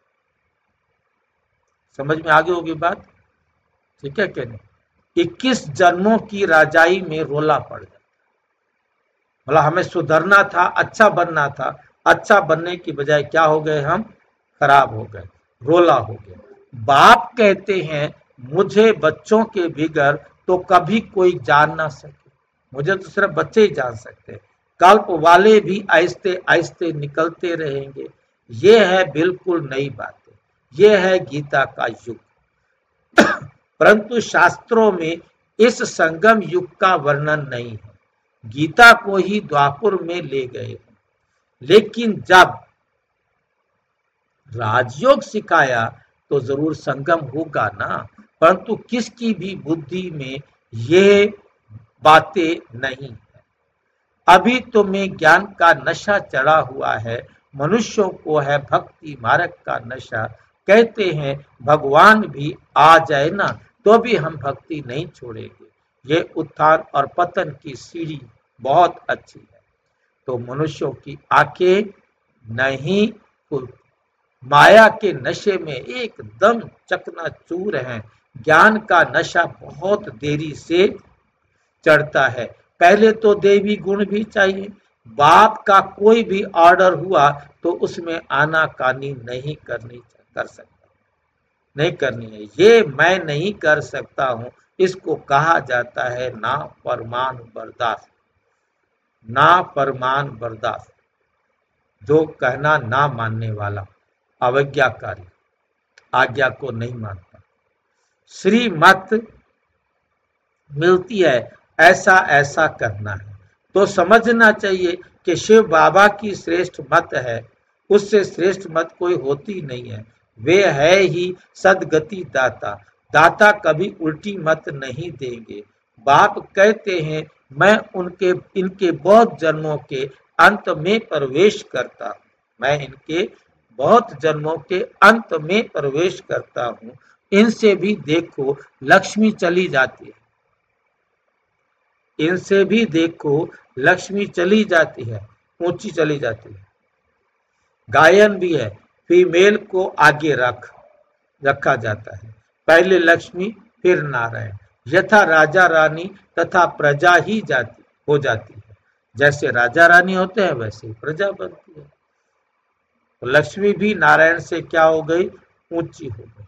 समझ में आगे होगी बात, ठीक है क्या नहीं। इक्कीस जन्मों की राजाई में रोला पड़ गया, मतलब हमें सुधरना था, अच्छा बनना था, अच्छा बनने की बजाय क्या हो गए हम, खराब हो गए, रोला हो गया। बाप कहते हैं मुझे बच्चों के बिगर तो कभी कोई जान ना सके, मुझे तो सिर्फ बच्चे ही जान सकते, कल्प वाले भी आहिस्ते आहिस्ते निकलते रहेंगे। ये है बिल्कुल नई बातें, ये है गीता का युग। परंतु शास्त्रों में इस संगम युग का वर्णन नहीं है, गीता को ही द्वापर में ले गए। लेकिन जब राजयोग सिखाया तो जरूर संगम होगा ना, परंतु किसकी भी बुद्धि में ये बातें नहीं है। अभी तो में ज्ञान का नशा चढ़ा हुआ है, मनुष्यों को है भक्ति मार्ग का नशा। कहते हैं भगवान भी आ जाए ना तो भी हम भक्ति नहीं छोड़ेंगे। ये उत्थान और पतन की सीढ़ी बहुत अच्छी है, तो मनुष्यों की आंखें नहीं खुलती, माया के नशे में एकदम चकनाचूर हैं। ज्ञान का नशा बहुत देरी से चढ़ता है, पहले तो देवी गुण भी चाहिए। बाप का कोई भी ऑर्डर हुआ तो उसमें आनाकानी नहीं करनी कर सकता नहीं करनी है। ये मैं नहीं कर सकता हूं, इसको कहा जाता है ना फरमान बर्दाश्त। ना फरमान बर्दाश्त, जो कहना ना मानने वाला, अवज्ञाकारी, आज्ञा को नहीं मानता। श्रीमत मिलती है ऐसा ऐसा करना है, तो समझना चाहिए कि शिव बाबा की श्रेष्ठ मत है, उससे श्रेष्ठ मत कोई होती नहीं है। वे है ही सदगति दाता, दाता कभी उल्टी मत नहीं देंगे। बाप कहते हैं मैं उनके इनके बहुत जन्मों के अंत में प्रवेश करता हूँ, मैं इनके बहुत जन्मों के अंत में प्रवेश करता हूँ। इनसे भी देखो लक्ष्मी चली जाती है, इनसे भी देखो लक्ष्मी चली जाती है, ऊंची चली जाती है। गायन भी है, फीमेल को आगे रख रखा जाता है, पहले लक्ष्मी फिर नारायण। यथा राजा रानी तथा प्रजा ही जाती हो जाती है, जैसे राजा रानी होते हैं वैसे ही प्रजा बनती है। तो लक्ष्मी भी नारायण से क्या हो गई, ऊंची हो गई।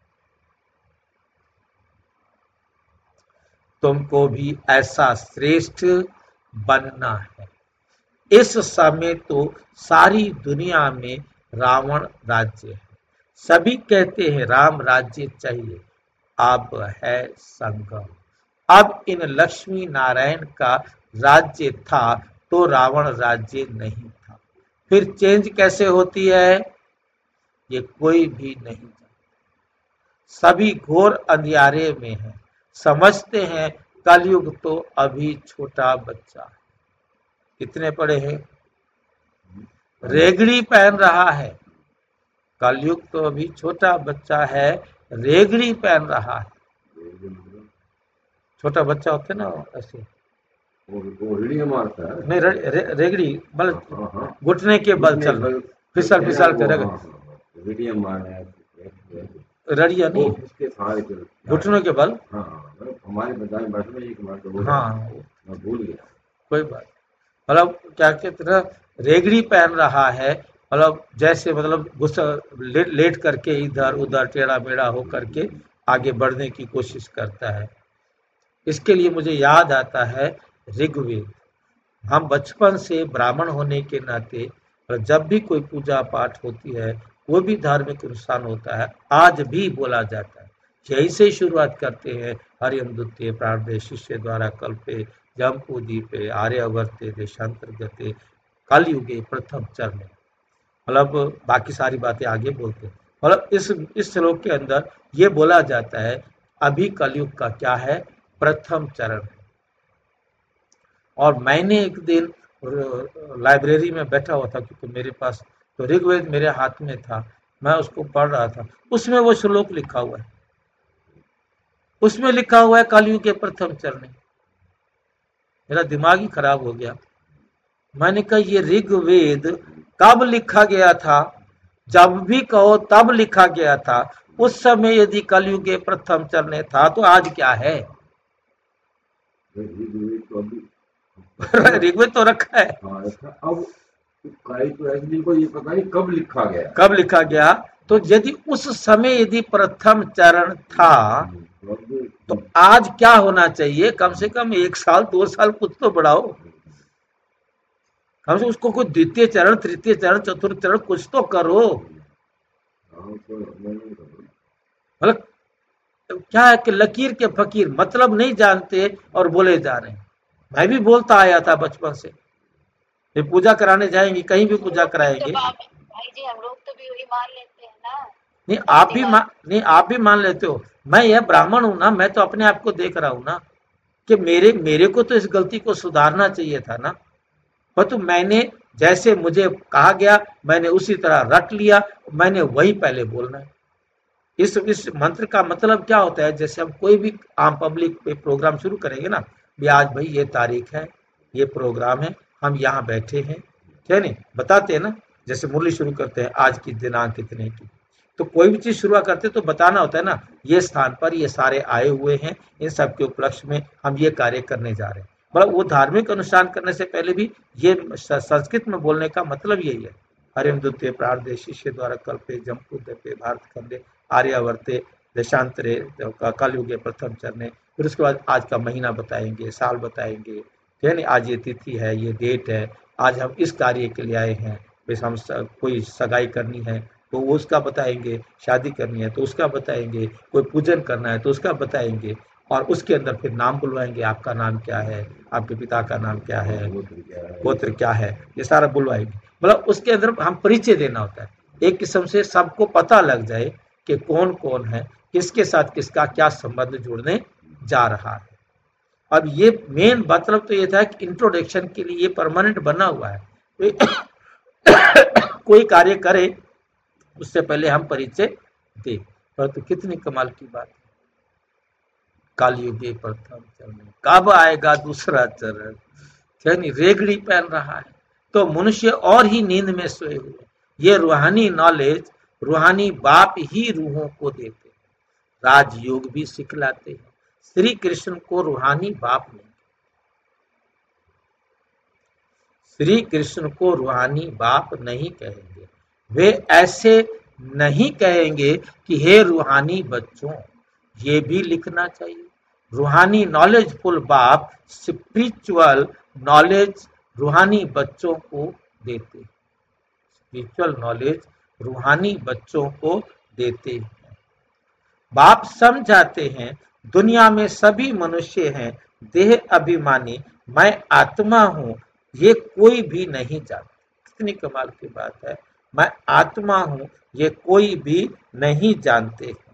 तुमको भी ऐसा श्रेष्ठ बनना है। इस समय तो सारी दुनिया में रावण राज्य है, सभी कहते हैं राम राज्य चाहिए। अब है संगम, अब इन लक्ष्मी नारायण का राज्य था तो रावण राज्य नहीं था, फिर चेंज कैसे होती है ये कोई भी नहीं जानता। सभी घोर अंधियारे में है, समझते हैं कलयुग तो अभी छोटा बच्चा है। कितने पढ़े हैं, रेगड़ी पहन रहा है, कलयुग तो अभी छोटा बच्चा है, रेगड़ी पहन रहा है। छोटा बच्चा होते ना ऐसे, वो वो रीढ़ियाँ मारता है। नहीं, रे, रे, रेगड़ी हाँ मतलब हाँ हाँ, घुटने के बल घुटने चलना, बल फिसल चलते हैं फिसल वो, कर हाँ हाँ हाँ, रीढ़ियाँ मारना है, रड़िया वो नहीं, उसके सहारे चलता है। घुटनों के बल। हाँ हाँ, मतलब हमारे बजाय भाषा में एक बार तो बोला, हाँ, मैं भूल गया। कोई बात, मतलब क्या कहते हैं, रेगड़ी पहन रहा है, मतलब जैसे मतलब गुस्सा ले, लेट करके इधर उधर टेढ़ा मेढ़ा हो करके आगे बढ़ने की कोशिश करता है। इसके लिए मुझे याद आता है ऋग्वेद। हम बचपन से ब्राह्मण होने के नाते और जब भी कोई पूजा पाठ होती है, कोई भी धार्मिक अनुष्ठान होता है, आज भी बोला जाता है, यही से ही शुरुआत करते हैं। हरियम दुत्ते प्रार्दे शिष्य द्वारा कल्पे जम्पू दीपे आर्यवर्ते देशांतर्गते कलयुगे प्रथम चरण। मतलब बाकी सारी बातें आगे बोलते हैं। मतलब इस इस श्लोक के अंदर ये बोला जाता है अभी कलयुग का क्या है, प्रथम चरण। और मैंने एक दिन लाइब्रेरी में बैठा हुआ था, क्योंकि मेरे पास तो ऋग्वेद मेरे हाथ में था, मैं उसको पढ़ रहा था, उसमें वो श्लोक लिखा हुआ है, उसमें लिखा हुआ है कलयुग के प्रथम चरण। मेरा दिमाग ही खराब हो गया। मैंने कहा ये ऋग्वेद कब लिखा गया था? जब भी कहो तब लिखा गया था। उस समय यदि कलयुग के प्रथम चरण था तो आज क्या है? ऋग्वेद तो अभी ऋग्वेद तो रखा है। हाँ रखा, अब कई तो ऐसे जिनको ये पता नहीं कब लिखा गया, कब लिखा गया। तो यदि उस समय यदि प्रथम चरण था तो आज क्या होना चाहिए? कम से कम एक साल दो साल कुछ तो बढ़ाओ, कम से उसको कोई द्वितीय चरण तृतीय चरण चतुर्थ चरण कुछ तो करो। मतलब क्या है कि लकीर के फकीर मतलब नहीं जानते और बोले जा रहे हैं। मैं भी बोलता आया था बचपन से, ये पूजा कराने जाएंगे, कहीं भी पूजा कराएंगे। तो आप भाई जी हम लोग तो भी वही मान लेते हैं ना। नहीं सब आप भी दिवाली मान नहीं आप भी मान लेते हो। मैं यह ब्राह्मण हूं ना, मैं तो अपने आप को देख रहा हूं ना कि मेरे मेरे को तो इस गलती को सुधारना चाहिए था ना। पर तो मैंने जैसे मुझे कहा गया मैंने उसी तरह रट लिया, मैंने वही पहले बोलना है। इस इस मंत्र का मतलब क्या होता है? जैसे हम कोई भी आम पब्लिक पे प्रोग्राम शुरू करेंगे ना, भी आज भाई ये तारीख है, ये प्रोग्राम है, हम यहाँ बैठे हैं, क्या नहीं बताते हैं ना। जैसे मुरली शुरू करते हैं आज की दिनांक कितने की, तो कोई भी चीज शुरुआत करते तो बताना होता है ना, ये स्थान पर ये सारे आए हुए हैं, इन सब के उपलक्ष्य में हम ये कार्य करने जा रहे हैं। मतलब वो धार्मिक अनुष्ठान करने से पहले भी ये संस्कृत में बोलने का मतलब यही है। हरिम दुत्ते प्रार्दे शिष्य द्वारा कल्पे जमपुद्दपे भारत खंडे आर्यावर्ते देशांतरे कलयुगे प्रथम चरणे। फिर उसके बाद आज का महीना बताएंगे, साल बताएंगे, ठीक है। आज ये तिथि है, ये डेट है, आज हम इस कार्य के लिए आए हैं। जैसे हम स, कोई सगाई करनी है तो उसका बताएंगे, शादी करनी है तो उसका बताएंगे, कोई पूजन करना है तो उसका बताएंगे, और उसके अंदर फिर नाम बुलवाएंगे, आपका नाम क्या है, आपके पिता का नाम क्या है, गोत्र क्या है, ये सारा बुलवाएंगे। मतलब उसके अंदर हम परिचय देना होता है, एक किस्म से सबको पता लग जाए कि कौन कौन है, किसके साथ किसका क्या संबंध जुड़ने जा रहा है। अब ये मेन मतलब तो ये था कि इंट्रोडक्शन के लिए ये परमानेंट बना हुआ है। कोई कार्य करे उससे पहले हम परिचय दें। परंतु तो कितनी कमाल की बात है, कलयुगे प्रथम चरण, कब आएगा दूसरा चरण? यानी रेगड़ी पहन रहा है तो मनुष्य और ही नींद में सोए हुए। ये रूहानी नॉलेज रूहानी बाप ही रूहों को देते, राजयोग भी सिखलाते हैं। श्री कृष्ण को रूहानी बाप नहीं, श्री कृष्ण को रूहानी बाप नहीं कहेंगे। वे ऐसे नहीं कहेंगे कि हे रूहानी बच्चों, ये भी लिखना चाहिए। रूहानी नॉलेजफुल बाप स्पिरिचुअल नॉलेज रूहानी बच्चों को देते, स्पिरिचुअल नॉलेज रूहानी बच्चों को देते हैं। बाप समझाते हैं दुनिया में सभी मनुष्य हैं देह अभिमानी, मैं आत्मा हूं ये कोई भी नहीं जानता। कितनी कमाल की बात है, मैं आत्मा हूं ये कोई भी नहीं जानते हैं।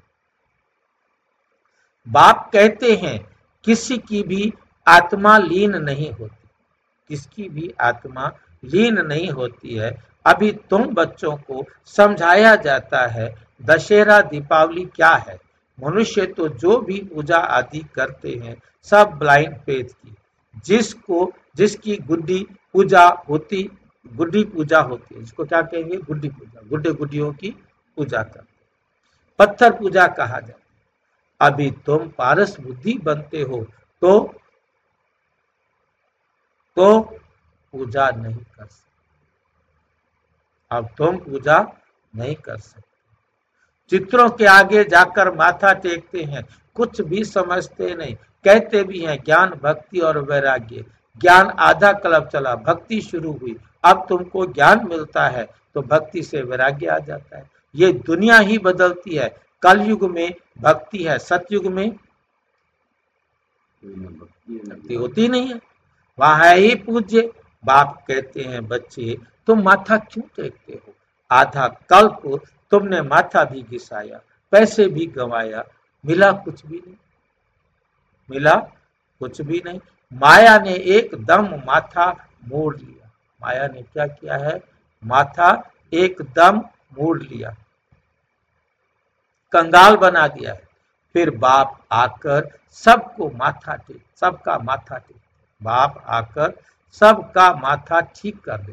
बाप कहते हैं किसी की भी आत्मा लीन नहीं होती, किसकी भी आत्मा लीन नहीं होती है। अभी तुम बच्चों को समझाया जाता है दशहरा दीपावली क्या है। मनुष्य तो जो भी पूजा आदि करते हैं सब ब्लाइंड फेथ की, जिसको जिसकी गुड्डी पूजा होती गुड्डी पूजा होती है, जिसको क्या कहेंगे, गुड्डी पूजा, गुड्डे गुड्डियों की पूजा करते, पत्थर पूजा कहा जाता है। अभी तुम पारस बुद्धि बनते हो तो तो पूजा नहीं कर सकते, अब तुम पूजा नहीं कर सकते। चित्रों के आगे जाकर माथा टेकते हैं, कुछ भी समझते नहीं, कहते भी हैं ज्ञान भक्ति और वैराग्य। ज्ञान आधा कल्प चला, भक्ति शुरू हुई, अब तुमको ज्ञान मिलता है तो भक्ति से वैराग्य आ जाता है। ये दुनिया ही बदलती है, कलयुग में भक्ति है, सतयुग में भक्ति होती नहीं है, वहां है ही पूज्य। बाप कहते हैं बच्चे तुम माथा क्यों टेकते हो, आधा कल्प तुमने माथा भी घिसाया, पैसे भी गंवाया, मिला कुछ भी नहीं, मिला कुछ भी नहीं। माया ने एकदम माथा मोड़ लिया, माया ने क्या किया है, माथा एकदम मोड़ लिया, कंगाल बना दिया है। फिर बाप आकर सबको माथा टेक सबका माथा टेक बाप आकर सबका माथा ठीक कर देते,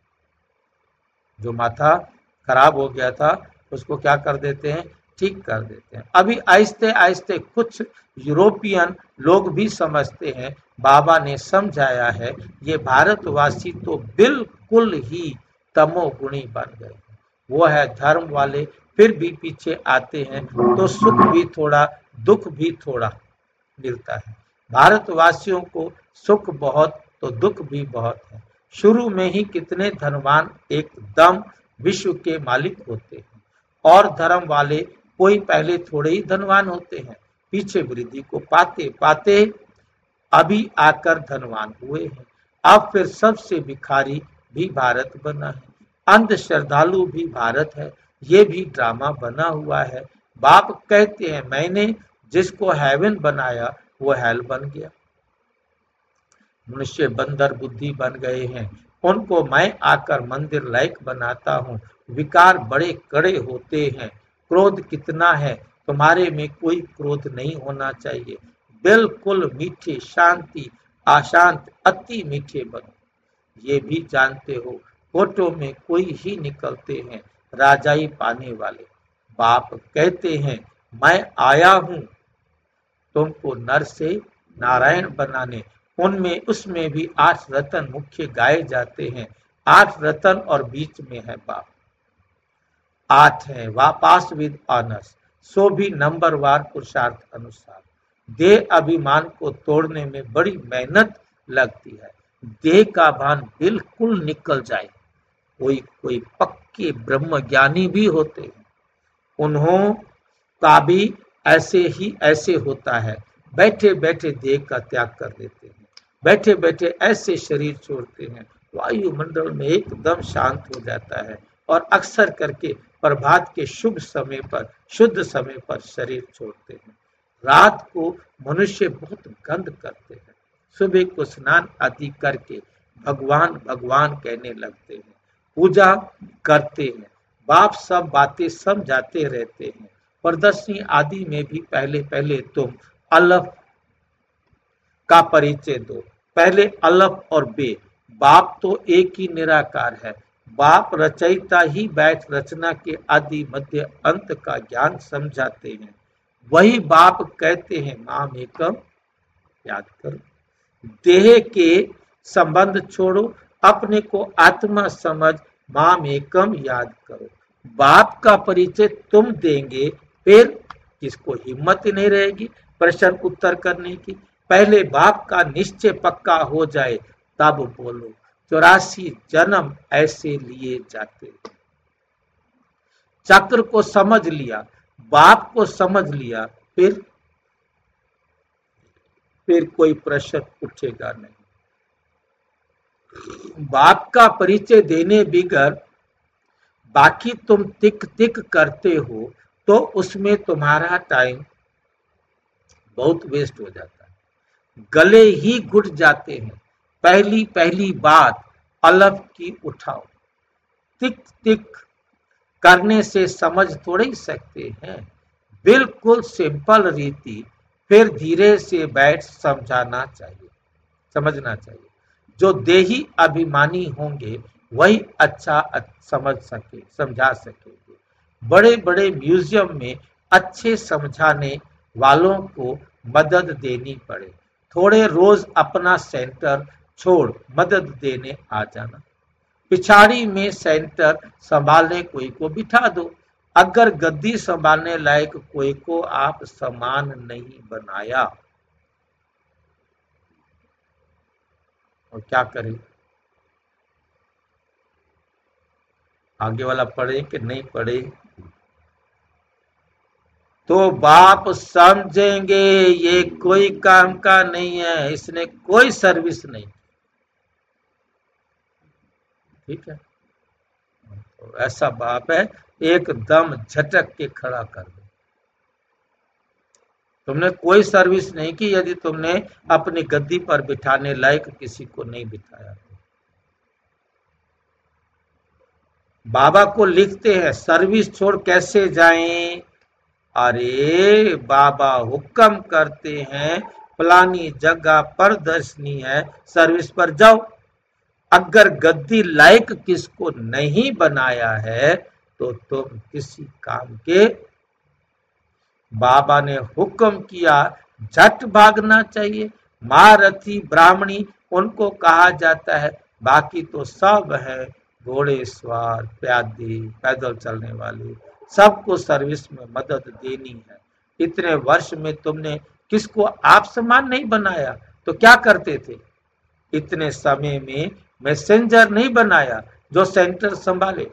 जो माथा खराब हो गया था उसको क्या कर देते हैं, ठीक कर देते हैं। अभी आहिस्ते आहिस्ते कुछ यूरोपियन लोग भी समझते हैं, बाबा ने समझाया है, ये भारतवासी तो बिल्कुल ही तमोगुणी बन गए, वो है धर्म वाले, फिर भी पीछे आते हैं तो सुख भी थोड़ा दुख भी थोड़ा मिलता है। भारतवासियों को सुख बहुत तो दुख भी बहुत है। शुरू में ही कितने धनवान एकदम विश्व के मालिक होते हैं, और धर्म वाले कोई पहले थोड़े ही धनवान होते हैं, पीछे वृद्धि को पाते पाते अभी आकर धनवान हुए हैं। अब फिर सबसे भिखारी भी भारत बना है, अंध श्रद्धालु भी भारत है, ये भी ड्रामा बना हुआ है। बाप कहते हैं मैंने जिसको हेवन बनाया वो हेल बन गया। मनुष्य बंदर बुद्धि बन गए हैं, उनको मैं आकर मंदिर लायक बनाता हूँ। विकार बड़े कड़े होते हैं, क्रोध कितना है, तुम्हारे में कोई क्रोध नहीं होना चाहिए, बिल्कुल मीठे शांति अशांत अति मीठे बनो। ये भी जानते हो फोटो में कोई ही निकलते हैं राजाई पाने वाले। बाप कहते हैं मैं आया हूँ तुमको नर से नारायण बनाने। उनमें उसमें भी आठ रतन मुख्य गाए जाते हैं, आठ रतन और बीच में है बाप। आठ है वापास विद ऑनर्स, सो भी नंबरवार पुरुषार्थ अनुसार। देह अभिमान को तोड़ने में बड़ी मेहनत लगती है, देह का भान बिल्कुल निकल जाए। कोई कोई पक्के ब्रह्म ज्ञानी भी होते हैं, उन्हों का भी ऐसे ही ऐसे होता है, बैठे बैठे देह का त्याग कर देते हैं, बैठे बैठे ऐसे शरीर छोड़ते हैं, वायुमंडल में एकदम शांत हो जाता है, और अक्सर करके प्रभात के शुभ समय पर शुद्ध समय पर शरीर छोड़ते हैं। रात को मनुष्य बहुत गंध करते हैं, सुबह को स्नान आदि करके भगवान भगवान कहने लगते हैं, पूजा करते हैं। बाप सब बातें समझाते रहते हैं। प्रदर्शनी आदि में भी पहले पहले तुम अलफ का परिचय दो, पहले अलफ और बे। बाप तो एक ही निराकार है, बाप रचयिता ही बैठ रचना के आदि मध्य अंत का ज्ञान समझाते हैं। वही बाप कहते हैं माम एकम याद करो, देह के संबंध छोड़ो, अपने को आत्मा समझ माम एकम याद करो। बाप का परिचय तुम देंगे, फिर किसको हिम्मत ही नहीं रहेगी प्रश्न उत्तर करने की। पहले बाप का निश्चय पक्का हो जाए तब बोलो। चौरासी जन्म ऐसे लिए जाते। चक्र को समझ लिया, बाप को समझ लिया, फिर फिर कोई प्रश्न उठेगा नहीं। बाप का परिचय देने बिगर बाकी तुम तिक तिक करते हो तो उसमें तुम्हारा टाइम बहुत वेस्ट हो जाता है, गले ही घुट जाते हैं। पहली पहली बात अलफ की उठाओ, तिक तिक करने से समझ थोड़े ही सकते हैं, बिल्कुल सिंपल रीति, फिर धीरे से बैठ समझाना चाहिए। समझना चाहिए। जो देही अभिमानी होंगे वही अच्छा समझ सके समझा सकेंगे। बड़े बड़े म्यूजियम में अच्छे समझाने वालों को मदद देनी पड़े। थोड़े रोज अपना सेंटर छोड़ मदद देने आ जाना। पिछाड़ी में सेंटर संभालने कोई को बिठा दो। अगर गद्दी संभालने लायक कोई को आप समान नहीं बनाया और क्या करें? आगे वाला पढ़े कि नहीं पढ़े तो बाप समझेंगे ये कोई काम का नहीं है, इसने कोई सर्विस नहीं। ठीक है, तो ऐसा बाप है एकदम झटक के खड़ा कर दे। तुमने कोई सर्विस नहीं की यदि तुमने अपनी गद्दी पर बिठाने लायक किसी को नहीं बिठाया। बाबा को लिखते हैं सर्विस छोड़ कैसे जाएं? अरे बाबा हुक्म करते हैं फलानी जगह पर दर्शनी है, सर्विस पर जाओ। अगर गद्दी लायक किसको नहीं बनाया है तो तुम किसी काम के। बाबा ने हुक्म किया झट भागना चाहिए। महारथी ब्राह्मणी उनको कहा जाता है, बाकी तो सब है घोड़े सवार, प्यादे, पैदल चलने वाले, सबको सर्विस में मदद देनी है। इतने वर्ष में तुमने किसको आप समान नहीं बनाया तो क्या करते थे? इतने समय में मैसेंजर नहीं बनाया जो सेंटर संभाले।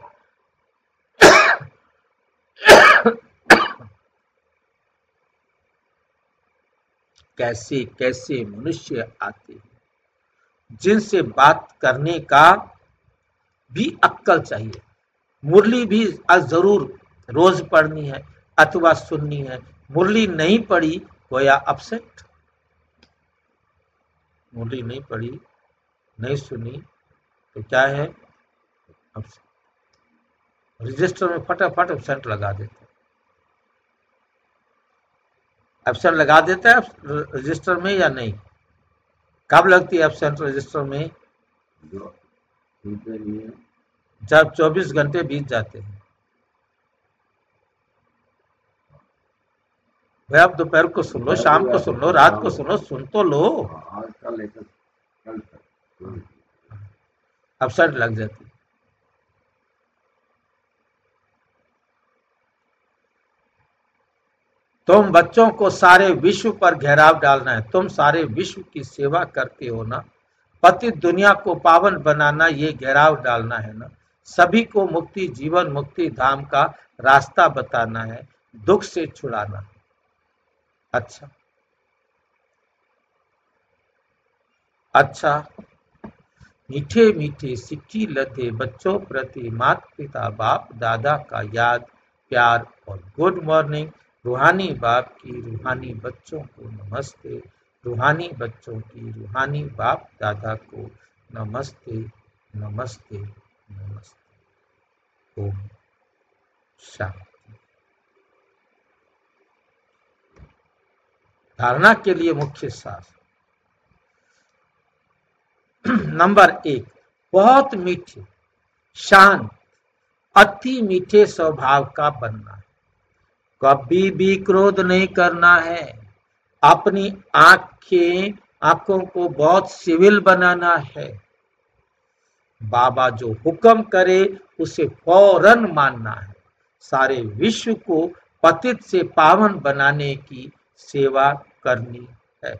कैसे कैसे मनुष्य आते हैं जिनसे बात करने का भी अक्कल चाहिए। मुरली भी जरूर रोज पढ़नी है अथवा सुननी है। मुरली नहीं पढ़ी गोया अपसेट। मुरली नहीं पढ़ी नहीं सुनी तो क्या है? अपसेट। रजिस्टर में फटाफट एब्सेंट लगा देते हैं। एब्सेंट लगा देता है रजिस्टर में या नहीं? कब लगती है एब्सेंट रजिस्टर में? जब चौबीस घंटे बीत जाते हैं। भाई आप दोपहर को सुन लो, शाम को सुन लो, रात को सुनो, सुन तो लो। एब्सेंट लग जाती। तुम बच्चों को सारे विश्व पर घेराव डालना है। तुम सारे विश्व की सेवा करते हो ना। पति दुनिया को पावन बनाना ये घेराव डालना है ना। सभी को मुक्ति जीवन मुक्ति धाम का रास्ता बताना है, दुख से छुड़ाना है। अच्छा अच्छा मीठे मीठे सिक्की लदे बच्चों प्रति माता पिता बाप दादा का याद प्यार और गुड मॉर्निंग। रूहानी बाप की रूहानी बच्चों को नमस्ते। रूहानी बच्चों की रूहानी बाप दादा को नमस्ते नमस्ते नमस्ते। ओम शांति। धारणा के लिए मुख्य सार नंबर एक, बहुत मीठे शांत अति मीठे स्वभाव का बनना है। कभी भी क्रोध नहीं करना है। अपनी आंखें आंखों को बहुत सिविल बनाना है। बाबा जो हुक्म करे उसे फौरन मानना है। सारे विश्व को पतित से पावन बनाने की सेवा करनी है,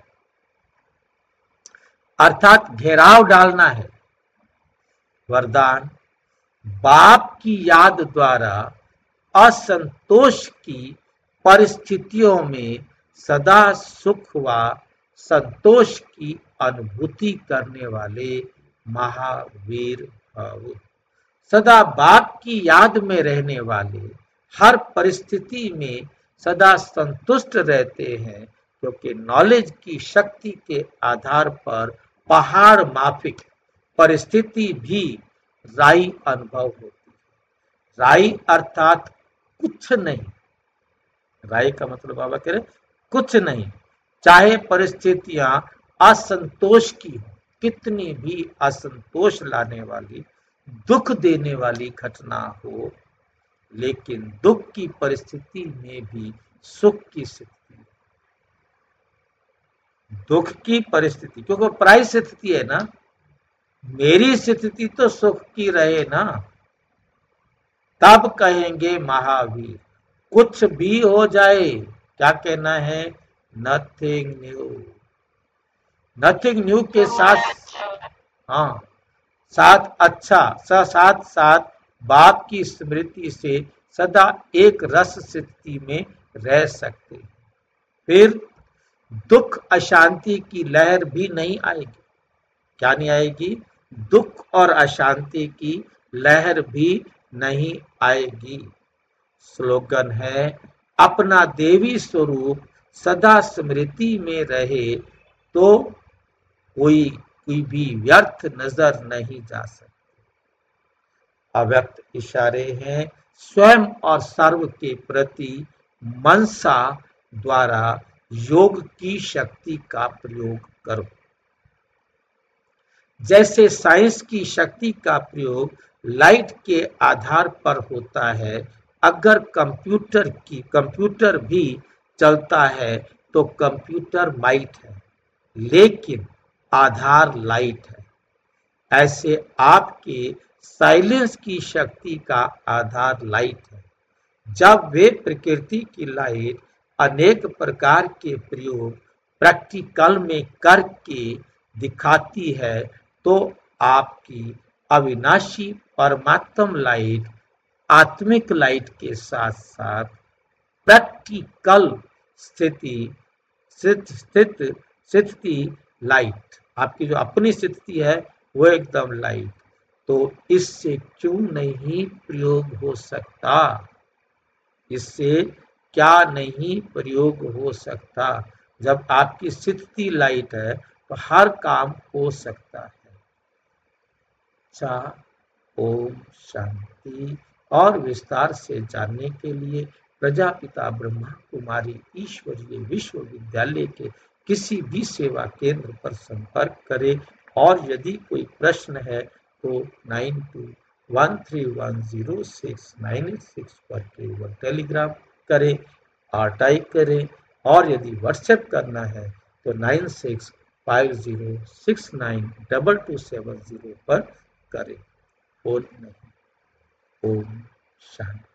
अर्थात घेराव डालना है। वरदान, बाप की याद द्वारा असंतोष की परिस्थितियों में सदा सुख व संतोष की अनुभूति करने वाले महावीर भव। सदा बाप की याद में रहने वाले हर परिस्थिति में सदा संतुष्ट रहते हैं, क्योंकि नॉलेज की शक्ति के आधार पर पहाड़ माफिक परिस्थिति भी राई अनुभव होती है। राई अर्थात कुछ नहीं। राई का मतलब बाबा कह रहे कुछ नहीं। चाहे परिस्थितियां असंतोष की हो, कितनी भी असंतोष लाने वाली, दुख देने वाली घटना हो, लेकिन दुख की परिस्थिति में भी सुख की स्थिति, दुख की परिस्थिति, क्योंकि पराई स्थिति है ना, मेरी स्थिति तो सुख की रहे ना, तब कहेंगे महावीर। कुछ भी हो जाए, क्या कहना है? Nothing new. नथिंग न्यू के साथ, हाँ, साथ अच्छा, साथ साथ बाप की स्मृति से सदा एक रस स्थिति में रह सकते। फिर दुख अशांति की लहर भी नहीं आएगी। क्या नहीं आएगी? दुख और अशांति की लहर भी नहीं आएगी। स्लोगन है, अपना देवी स्वरूप सदा स्मृति में रहे तो कोई कोई भी व्यर्थ नजर नहीं जा सकता। अव्यक्त इशारे हैं, स्वयं और सर्व के प्रति मनसा द्वारा योग की शक्ति का प्रयोग करो। जैसे साइंस की शक्ति का प्रयोग लाइट के आधार पर होता है, अगर कंप्यूटर की कंप्यूटर भी चलता है तो कंप्यूटर माइट है, लेकिन आधार लाइट है। ऐसे आपके साइलेंस की शक्ति का आधार लाइट है। जब वे प्रकृति की लाइट अनेक प्रकार के प्रयोग प्रैक्टिकल में करके दिखाती है, तो आपकी अविनाशी परमात्म लाइट आत्मिक लाइट के साथ साथ प्रैक्टिकल स्थिति स्थित स्थिति लाइट, आपकी जो अपनी स्थिति है वो एकदम लाइट, तो इससे क्यों नहीं प्रयोग हो सकता? इससे क्या नहीं प्रयोग हो सकता? जब आपकी स्थिति लाइट है तो हर काम हो सकता है। अच्छा, ओम शांति। और विस्तार से जानने के लिए प्रजापिता ब्रह्मा कुमारी ईश्वरीय विश्वविद्यालय के किसी भी सेवा केंद्र पर संपर्क करें। और यदि कोई प्रश्न है तो nine two one three one zero six nine eight six पर केवल टेलीग्राम करें और टाइप करें, और यदि व्हाट्सएप करना है तो nine six five zero six nine double two seven zero पर करें। और नहीं, ओम शांति।